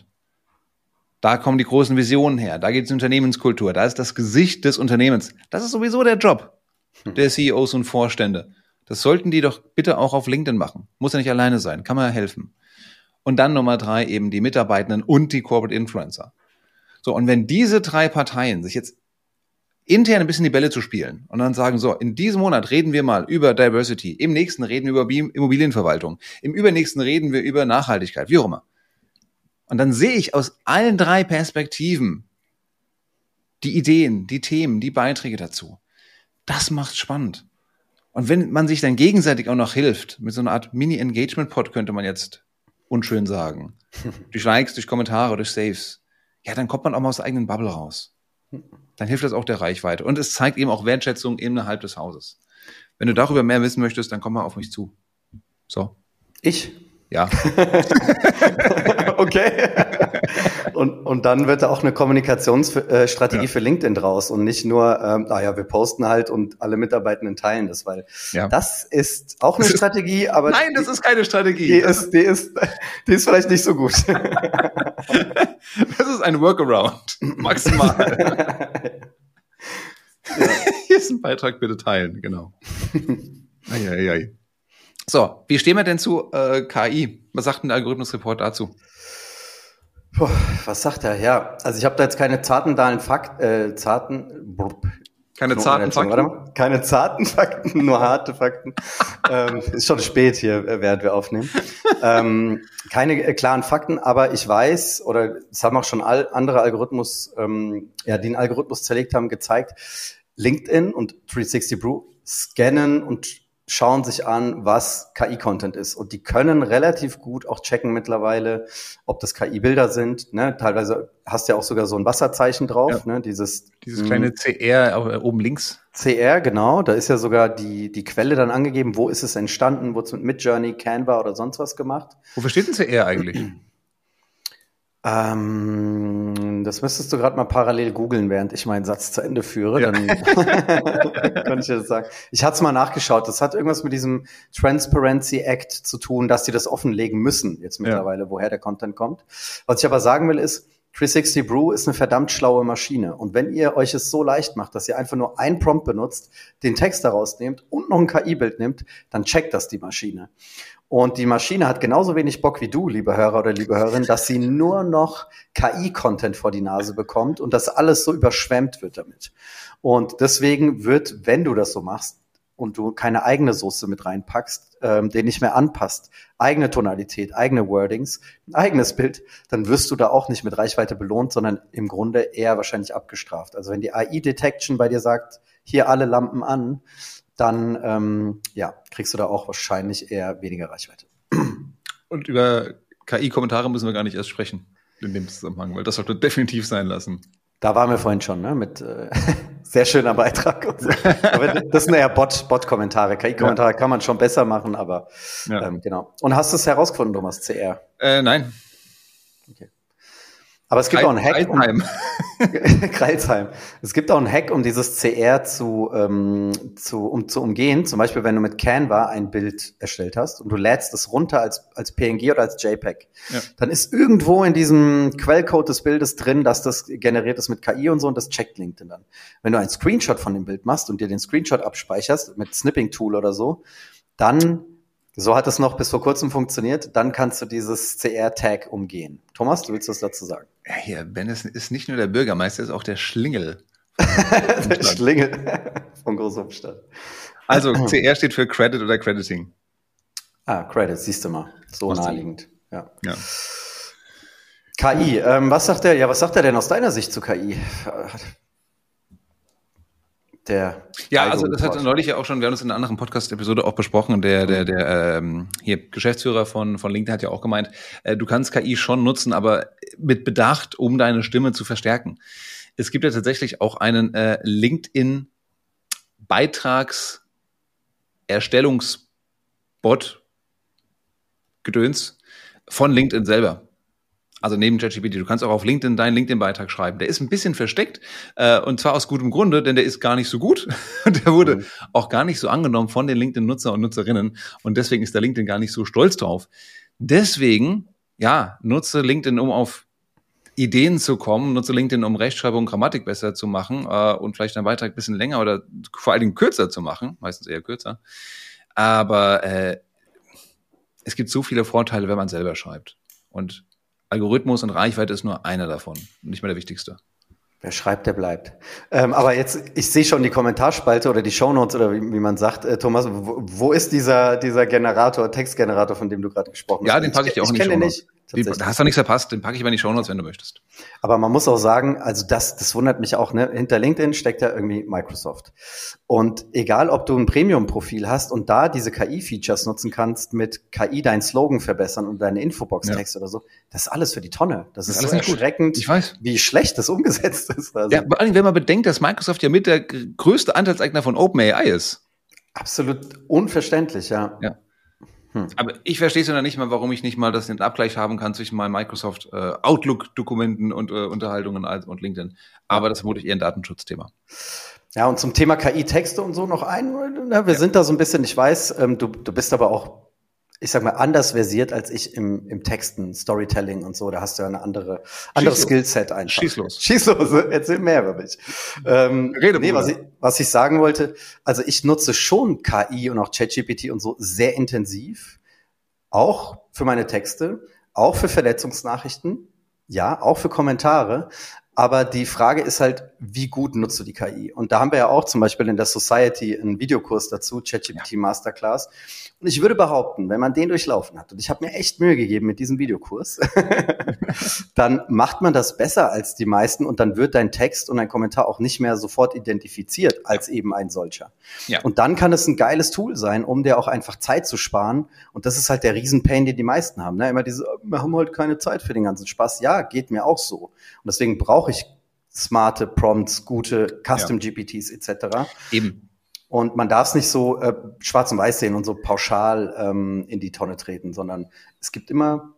Da kommen die großen Visionen her, da geht es um Unternehmenskultur, da ist das Gesicht des Unternehmens. Das ist sowieso der Job der C E Os und Vorstände. Das sollten die doch bitte auch auf LinkedIn machen. Muss ja nicht alleine sein, kann man ja helfen. Und dann Nummer drei eben die Mitarbeitenden und die Corporate Influencer. So, und wenn diese drei Parteien sich jetzt intern ein bisschen die Bälle zu spielen und dann sagen, so, in diesem Monat reden wir mal über Diversity, im nächsten reden wir über Immobilienverwaltung, im übernächsten reden wir über Nachhaltigkeit, wie auch immer. Und dann sehe ich aus allen drei Perspektiven die Ideen, die Themen, die Beiträge dazu. Das macht spannend. Und wenn man sich dann gegenseitig auch noch hilft, mit so einer Art Mini-Engagement-Pod könnte man jetzt unschön sagen, durch Likes, durch Kommentare, durch Saves, ja, dann kommt man auch mal aus der eigenen Bubble raus. Dann hilft das auch der Reichweite. Und es zeigt eben auch Wertschätzung innerhalb des Hauses. Wenn du darüber mehr wissen möchtest, dann komm mal auf mich zu. So. Ich? Ja. Okay. Und, und dann wird da auch eine Kommunikationsstrategie ja. für LinkedIn draus und nicht nur, ähm, naja, wir posten halt und alle Mitarbeitenden teilen das, weil ja. das ist auch eine das Strategie, aber... Nein, das die, ist keine Strategie. Die ist, die, ist, die ist vielleicht nicht so gut. Das ist ein Workaround, maximal. Ja. Hier ist ein Beitrag, bitte teilen, genau. Ei, ei, ei. So, wie stehen wir denn zu äh, K I? Was sagt denn der Algorithmus-Report dazu? Puh, was sagt er? Ja, also ich habe da jetzt keine zarten, Fakt, äh, zarten, brr, keine zarten Fakten? Keine zarten Fakten, nur harte Fakten. ähm, ist schon spät hier, während wir aufnehmen. ähm, keine äh, klaren Fakten, aber ich weiß, oder es haben auch schon all, andere Algorithmus, ähm, ja, die den Algorithmus zerlegt haben, gezeigt, LinkedIn und dreihundertsechzig Brew scannen und schauen sich an, was K I-Content ist. Und die können relativ gut auch checken mittlerweile, ob das K I-Bilder sind. Ne? Teilweise hast du ja auch sogar so ein Wasserzeichen drauf. Ja. Ne? Dieses, Dieses kleine C R oben links. C R, genau. Da ist ja sogar die, die Quelle dann angegeben. Wo ist es entstanden? Wurde es mit Midjourney, Canva oder sonst was gemacht? Wofür steht ein C R eigentlich? Ähm, das müsstest du gerade mal parallel googeln, während ich meinen Satz zu Ende führe. Ja. Dann könnte ich das sagen. Ich hatte es mal nachgeschaut. Das hat irgendwas mit diesem Transparency Act zu tun, dass die das offenlegen müssen jetzt mittlerweile, ja. woher der Content kommt. Was ich aber sagen will, ist, dreihundertsechzig Brew ist eine verdammt schlaue Maschine. Und wenn ihr euch es so leicht macht, dass ihr einfach nur einen Prompt benutzt, den Text daraus nehmt und noch ein K I-Bild nimmt, dann checkt das die Maschine. Und die Maschine hat genauso wenig Bock wie du, liebe Hörer oder liebe Hörerin, dass sie nur noch K I-Content vor die Nase bekommt und dass alles so überschwemmt wird damit. Und deswegen wird, wenn du das so machst und du keine eigene Soße mit reinpackst, ähm, den nicht mehr anpasst, eigene Tonalität, eigene Wordings, ein eigenes Bild, dann wirst du da auch nicht mit Reichweite belohnt, sondern im Grunde eher wahrscheinlich abgestraft. Also wenn die A I-Detection bei dir sagt, hier alle Lampen an, dann ähm, ja, kriegst du da auch wahrscheinlich eher weniger Reichweite. Und über K I-Kommentare müssen wir gar nicht erst sprechen in dem Zusammenhang, weil das sollte definitiv sein lassen. Da waren wir vorhin schon, ne? Mit äh, sehr schöner Beitrag. Und so. Aber das sind eher Bot, Bot-Kommentare. K I-Kommentare ja. kann man schon besser machen, aber ja. ähm, genau. Und hast du es herausgefunden, Thomas, C R? Äh, nein. Okay. Aber es gibt Kreil, auch einen Hack. Kreilsheim. Um, Kreilsheim. Es gibt auch einen Hack, um dieses C R zu, ähm, zu, um, zu umgehen. Zum Beispiel, wenn du mit Canva ein Bild erstellt hast und du lädst es runter als, als P N G oder als JPEG. Ja. Dann ist irgendwo in diesem Quellcode des Bildes drin, dass das generiert ist mit K I und so und das checkt LinkedIn dann. Wenn du einen Screenshot von dem Bild machst und dir den Screenshot abspeicherst mit Snipping Tool oder so, dann so hat es noch bis vor kurzem funktioniert. Dann kannst du dieses C R-Tag umgehen. Thomas, du willst was dazu sagen? Ja, hier, Ben ist, ist nicht nur der Bürgermeister, ist auch der Schlingel. der Schlingel von Großumstadt. Also C R steht für Credit oder Crediting. Ah, Credit, siehst du mal. So was naheliegend. Ja. ja. K I, ähm, was sagt er? Ja, was sagt er denn aus deiner Sicht zu K I? Der ja, also das hat neulich ja auch schon, wir haben es in einer anderen Podcast-Episode auch besprochen, der der der ähm, hier Geschäftsführer von von LinkedIn hat ja auch gemeint, äh, du kannst K I schon nutzen, aber mit Bedacht, um deine Stimme zu verstärken. Es gibt ja tatsächlich auch einen äh, LinkedIn Beitragserstellungsbot Gedöns von LinkedIn selber. Also neben ChatGPT, du kannst auch auf LinkedIn deinen LinkedIn-Beitrag schreiben. Der ist ein bisschen versteckt, äh, und zwar aus gutem Grunde, denn der ist gar nicht so gut. Der wurde mhm. auch gar nicht so angenommen von den LinkedIn-Nutzer und Nutzerinnen und deswegen ist der LinkedIn gar nicht so stolz drauf. Deswegen, ja, nutze LinkedIn, um auf Ideen zu kommen, nutze LinkedIn, um Rechtschreibung und Grammatik besser zu machen äh, und vielleicht deinen Beitrag ein bisschen länger oder vor allen Dingen kürzer zu machen, meistens eher kürzer. Aber äh, es gibt so viele Vorteile, wenn man selber schreibt. Und Algorithmus und Reichweite ist nur einer davon, nicht mehr der wichtigste. Wer schreibt, der bleibt. Ähm, aber jetzt, ich sehe schon die Kommentarspalte oder die Shownotes oder wie, wie man sagt. Äh, Thomas, wo, wo ist dieser dieser Generator, Textgenerator, von dem du gerade gesprochen hast? Ja, den packe ich dir auch in die Shownotes. Da hast du nichts verpasst, den packe ich mal in die Shownotes, wenn du möchtest. Aber man muss auch sagen, also das das wundert mich auch, ne? Hinter LinkedIn steckt ja irgendwie Microsoft. Und egal, ob du ein Premium-Profil hast und da diese K I-Features nutzen kannst, mit K I deinen Slogan verbessern und deine Infobox-Text ja. oder so, das ist alles für die Tonne. Das, das ist, ist so erschreckend, ich weiß. wie schlecht das umgesetzt ist. Also. Ja, vor allem, wenn man bedenkt, dass Microsoft ja mit der größte Anteilseigner von OpenAI ist. Absolut unverständlich, ja. Ja. Hm. Aber ich verstehe es ja noch nicht mal, warum ich nicht mal das den Abgleich haben kann zwischen meinen Microsoft äh, Outlook-Dokumenten und äh, Unterhaltungen und LinkedIn. Aber das ist vermutlich eher ein Datenschutzthema. Ja, und zum Thema K I-Texte und so noch ein. Wir ja. sind da so ein bisschen, ich weiß, ähm, du, du bist aber auch, ich sag mal, anders versiert als ich im, im Texten, Storytelling und so. Da hast du ja eine andere, anderes Skillset einfach. Schieß los. Schieß los, erzähl mehr über mich. Ähm, Rede, nee, was ich, was ich sagen wollte, also ich nutze schon K I und auch ChatGPT und so sehr intensiv. Auch für meine Texte, auch für Verletzungsnachrichten, ja, auch für Kommentare. Aber die Frage ist halt, wie gut nutzt du die K I? Und da haben wir ja auch zum Beispiel in der Society einen Videokurs dazu, ChatGPT ja. Masterclass. Und ich würde behaupten, wenn man den durchlaufen hat, und ich habe mir echt Mühe gegeben mit diesem Videokurs, dann macht man das besser als die meisten und dann wird dein Text und dein Kommentar auch nicht mehr sofort identifiziert als eben ein solcher. Ja. Und dann kann es ein geiles Tool sein, um dir auch einfach Zeit zu sparen. Und das ist halt der Riesenpain, den die meisten haben. Ne? Immer diese, wir haben halt keine Zeit für den ganzen Spaß. Ja, geht mir auch so. Und deswegen brauche ich smarte Prompts, gute Custom-G P Ts et cetera. Eben. Und man darf es nicht so äh, schwarz und weiß sehen und so pauschal ähm, in die Tonne treten, sondern es gibt immer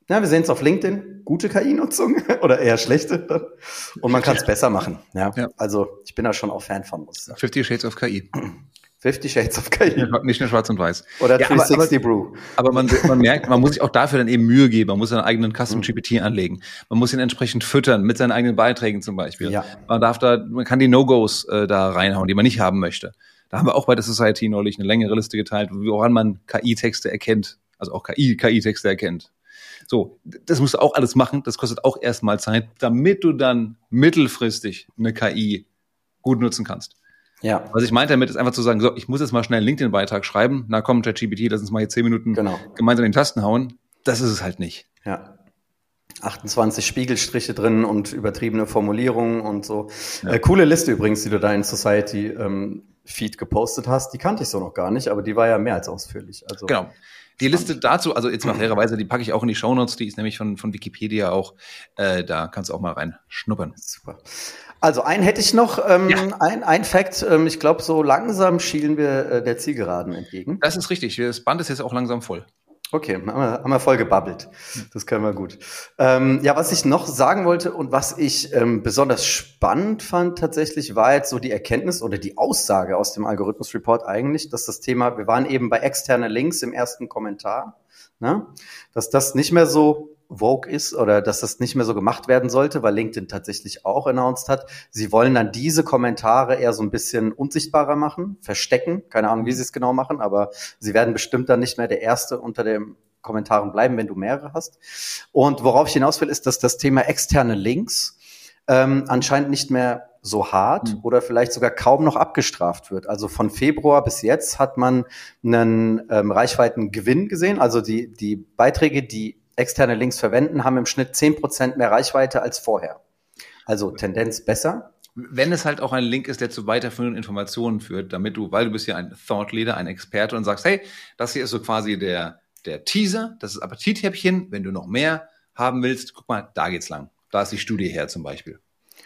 Ja, wir sehen es auf LinkedIn, gute K I-Nutzung oder eher schlechte. Und man kann es besser machen. Ja, ja. Also ich bin da schon auch Fan von, muss ich sagen. Fifty Shades of K I. Fifty Shades of K I. Nicht nur schwarz und weiß. Oder ja, dreihundertsechzig Brew. Aber man, man merkt, man muss sich auch dafür dann eben Mühe geben. Man muss seinen eigenen Custom G P T anlegen. Man muss ihn entsprechend füttern, mit seinen eigenen Beiträgen zum Beispiel. Ja. Man darf da, man kann die No-Gos äh, da reinhauen, die man nicht haben möchte. Da haben wir auch bei der Society neulich eine längere Liste geteilt, woran man K I-Texte erkennt. Also auch K I, K I-Texte erkennt. So, das musst du auch alles machen. Das kostet auch erstmal Zeit, damit du dann mittelfristig eine K I gut nutzen kannst. Ja. Was ich meinte damit, ist einfach zu sagen, so, ich muss jetzt mal schnell einen LinkedIn-Beitrag schreiben. Na komm, ChatGPT, lass uns mal hier zehn Minuten genau. gemeinsam in den Tasten hauen. Das ist es halt nicht. Ja. achtundzwanzig Spiegelstriche drin und übertriebene Formulierungen und so. Ja. Äh, coole Liste übrigens, die du da in Society ähm, Feed gepostet hast. Die kannte ich so noch gar nicht, aber die war ja mehr als ausführlich. Also genau. Die Liste dazu, also jetzt mal fairerweise, die packe ich auch in die Shownotes, die ist nämlich von, von Wikipedia auch. Äh, da kannst du auch mal reinschnuppern. Super. Also einen hätte ich noch, ähm, ja. ein, ein Fact, ähm, ich glaube, so langsam schielen wir äh, der Zielgeraden entgegen. Das ist richtig, das Band ist jetzt auch langsam voll. Okay, haben wir, haben wir voll gebabbelt. Das können wir gut. Ähm, ja, was ich noch sagen wollte und was ich ähm, besonders spannend fand tatsächlich, war jetzt so die Erkenntnis oder die Aussage aus dem Algorithmus-Report eigentlich, dass das Thema, wir waren eben bei externe Links im ersten Kommentar, ne, dass das nicht mehr so vogue ist oder dass das nicht mehr so gemacht werden sollte, weil LinkedIn tatsächlich auch announced hat, sie wollen dann diese Kommentare eher so ein bisschen unsichtbarer machen, verstecken, keine Ahnung, wie sie es genau machen, aber sie werden bestimmt dann nicht mehr der Erste unter den Kommentaren bleiben, wenn du mehrere hast. Und worauf ich hinaus will, ist, dass das Thema externe Links ähm, anscheinend nicht mehr so hart mhm. oder vielleicht sogar kaum noch abgestraft wird. Also von Februar bis jetzt hat man einen ähm, Reichweitengewinn gesehen, also die, die Beiträge, die externe Links verwenden, haben im Schnitt zehn Prozent mehr Reichweite als vorher. Also Tendenz besser. Wenn es halt auch ein Link ist, der zu weiterführenden Informationen führt, damit du, weil du bist ja ein Thought Leader, ein Experte und sagst, hey, das hier ist so quasi der, der Teaser, das ist Appetithäppchen, wenn du noch mehr haben willst, guck mal, da geht's lang. Da ist die Studie her zum Beispiel.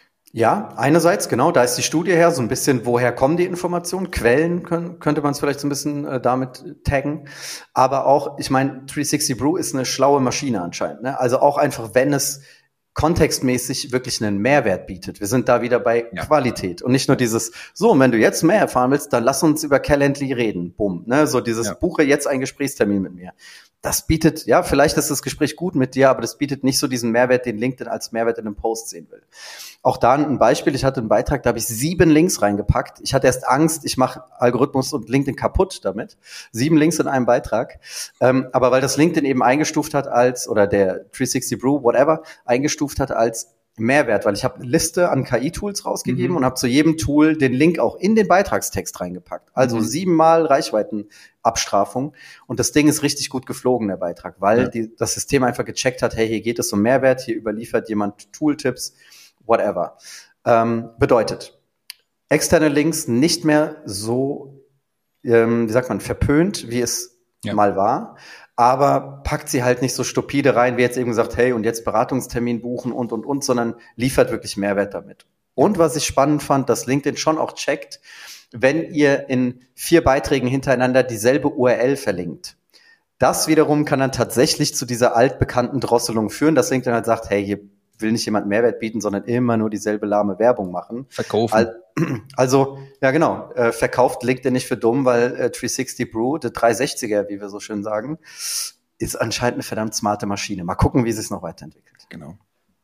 Ja, einerseits, genau, da ist die Studie her, so ein bisschen, woher kommen die Informationen, Quellen können, könnte man es vielleicht so ein bisschen äh, damit taggen, aber auch, ich meine, dreihundertsechzig Brew ist eine schlaue Maschine anscheinend, ne? Also auch einfach, wenn es kontextmäßig wirklich einen Mehrwert bietet. Wir sind da wieder bei ja. Qualität und nicht nur dieses, so, und wenn du jetzt mehr erfahren willst, dann lass uns über Calendly reden, bumm, ne? So dieses, ja. buche jetzt einen Gesprächstermin mit mir. Das bietet, ja, vielleicht ist das Gespräch gut mit dir, aber das bietet nicht so diesen Mehrwert, den LinkedIn als Mehrwert in einem Post sehen will. Auch da ein Beispiel, ich hatte einen Beitrag, da habe ich sieben Links reingepackt. Ich hatte erst Angst, ich mache Algorithmus und LinkedIn kaputt damit. Sieben Links in einem Beitrag. Ähm, aber weil das LinkedIn eben eingestuft hat als, oder der dreihundertsechzig Brew, whatever, eingestuft hat als Mehrwert, weil ich habe eine Liste an K I-Tools rausgegeben mhm. und habe zu jedem Tool den Link auch in den Beitragstext reingepackt. Also mhm. siebenmal Reichweitenabstrafung. Und das Ding ist richtig gut geflogen, der Beitrag, weil ja. die, das System einfach gecheckt hat, hey, hier geht es um Mehrwert, hier überliefert jemand Tooltips, whatever. Ähm, bedeutet, externe Links nicht mehr so, ähm, wie sagt man, verpönt, wie es ja. mal war. Aber packt sie halt nicht so stupide rein, wie jetzt eben gesagt, hey, und jetzt Beratungstermin buchen und, und, und, sondern liefert wirklich Mehrwert damit. Und was ich spannend fand, dass LinkedIn schon auch checkt, wenn ihr in vier Beiträgen hintereinander dieselbe U R L verlinkt. Das wiederum kann dann tatsächlich zu dieser altbekannten Drosselung führen, dass LinkedIn halt sagt, hey, hier will nicht jemand Mehrwert bieten, sondern immer nur dieselbe lahme Werbung machen. Verkaufen. Also, ja genau, äh, verkauft LinkedIn nicht für dumm, weil äh, dreihundertsechzig Brew, der dreihundertsechziger, wie wir so schön sagen, ist anscheinend eine verdammt smarte Maschine. Mal gucken, wie sie es noch weiterentwickelt. Genau.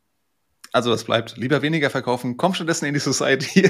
Also was bleibt? Lieber weniger verkaufen, komm stattdessen in die Society.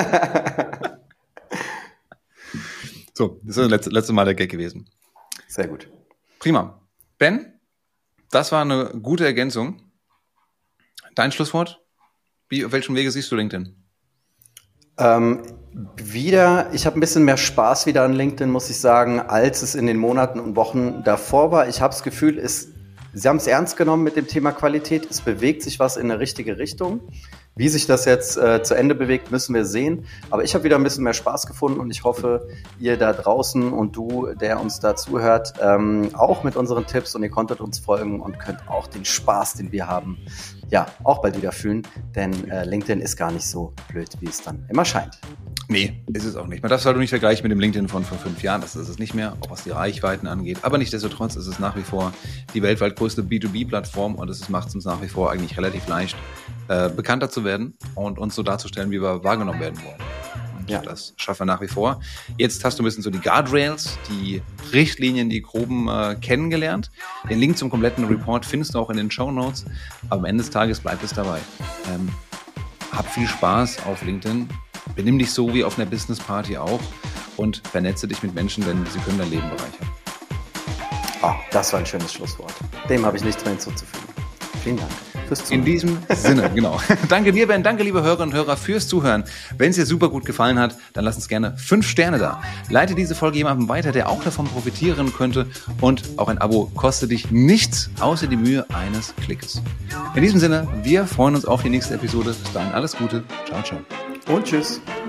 So, das ist das letzte, letzte Mal der Gag gewesen. Sehr gut. Prima. Ben, das war eine gute Ergänzung. Dein Schlusswort? Wie, auf welchem Wege siehst du LinkedIn? Ähm, wieder, ich habe ein bisschen mehr Spaß wieder an LinkedIn, muss ich sagen, als es in den Monaten und Wochen davor war. Ich habe das Gefühl, es, sie haben es ernst genommen mit dem Thema Qualität. Es bewegt sich was in eine richtige Richtung. Wie sich das jetzt äh, zu Ende bewegt, müssen wir sehen. Aber ich habe wieder ein bisschen mehr Spaß gefunden und ich hoffe, ihr da draußen und du, der uns da zuhört, ähm, auch mit unseren Tipps, und ihr konntet uns folgen und könnt auch den Spaß, den wir haben, ja, auch bald wieder fühlen. Denn äh, LinkedIn ist gar nicht so blöd, wie es dann immer scheint. Nee, ist es auch nicht. Man darf es halt nicht vergleichen mit dem LinkedIn von vor fünf Jahren. Das ist es nicht mehr, auch was die Reichweiten angeht. Aber nichtsdestotrotz ist es nach wie vor die weltweit größte B zwei B-Plattform und es macht es uns nach wie vor eigentlich relativ leicht, äh, bekannter zu werden und uns so darzustellen, wie wir wahrgenommen werden wollen. Und ja, das schaffen wir nach wie vor. Jetzt hast du ein bisschen so die Guardrails, die Richtlinien, die groben äh, kennengelernt. Den Link zum kompletten Report findest du auch in den Shownotes. Aber am Ende des Tages bleibt es dabei. Ähm, hab viel Spaß auf LinkedIn. Benimm dich so wie auf einer Business-Party auch und vernetze dich mit Menschen, denn sie können dein Leben bereichern. Oh, das war ein schönes Schlusswort. Dem habe ich nichts mehr hinzuzufügen. Vielen Dank fürs Zuhören. In diesem Sinne, genau. Danke dir, Ben. Danke, liebe Hörerinnen und Hörer, fürs Zuhören. Wenn es dir super gut gefallen hat, dann lass uns gerne fünf Sterne da. Leite diese Folge jemandem weiter, der auch davon profitieren könnte. Und auch ein Abo kostet dich nichts, außer die Mühe eines Klickes. In diesem Sinne, wir freuen uns auf die nächste Episode. Bis dahin alles Gute. Ciao, ciao. Und tschüss.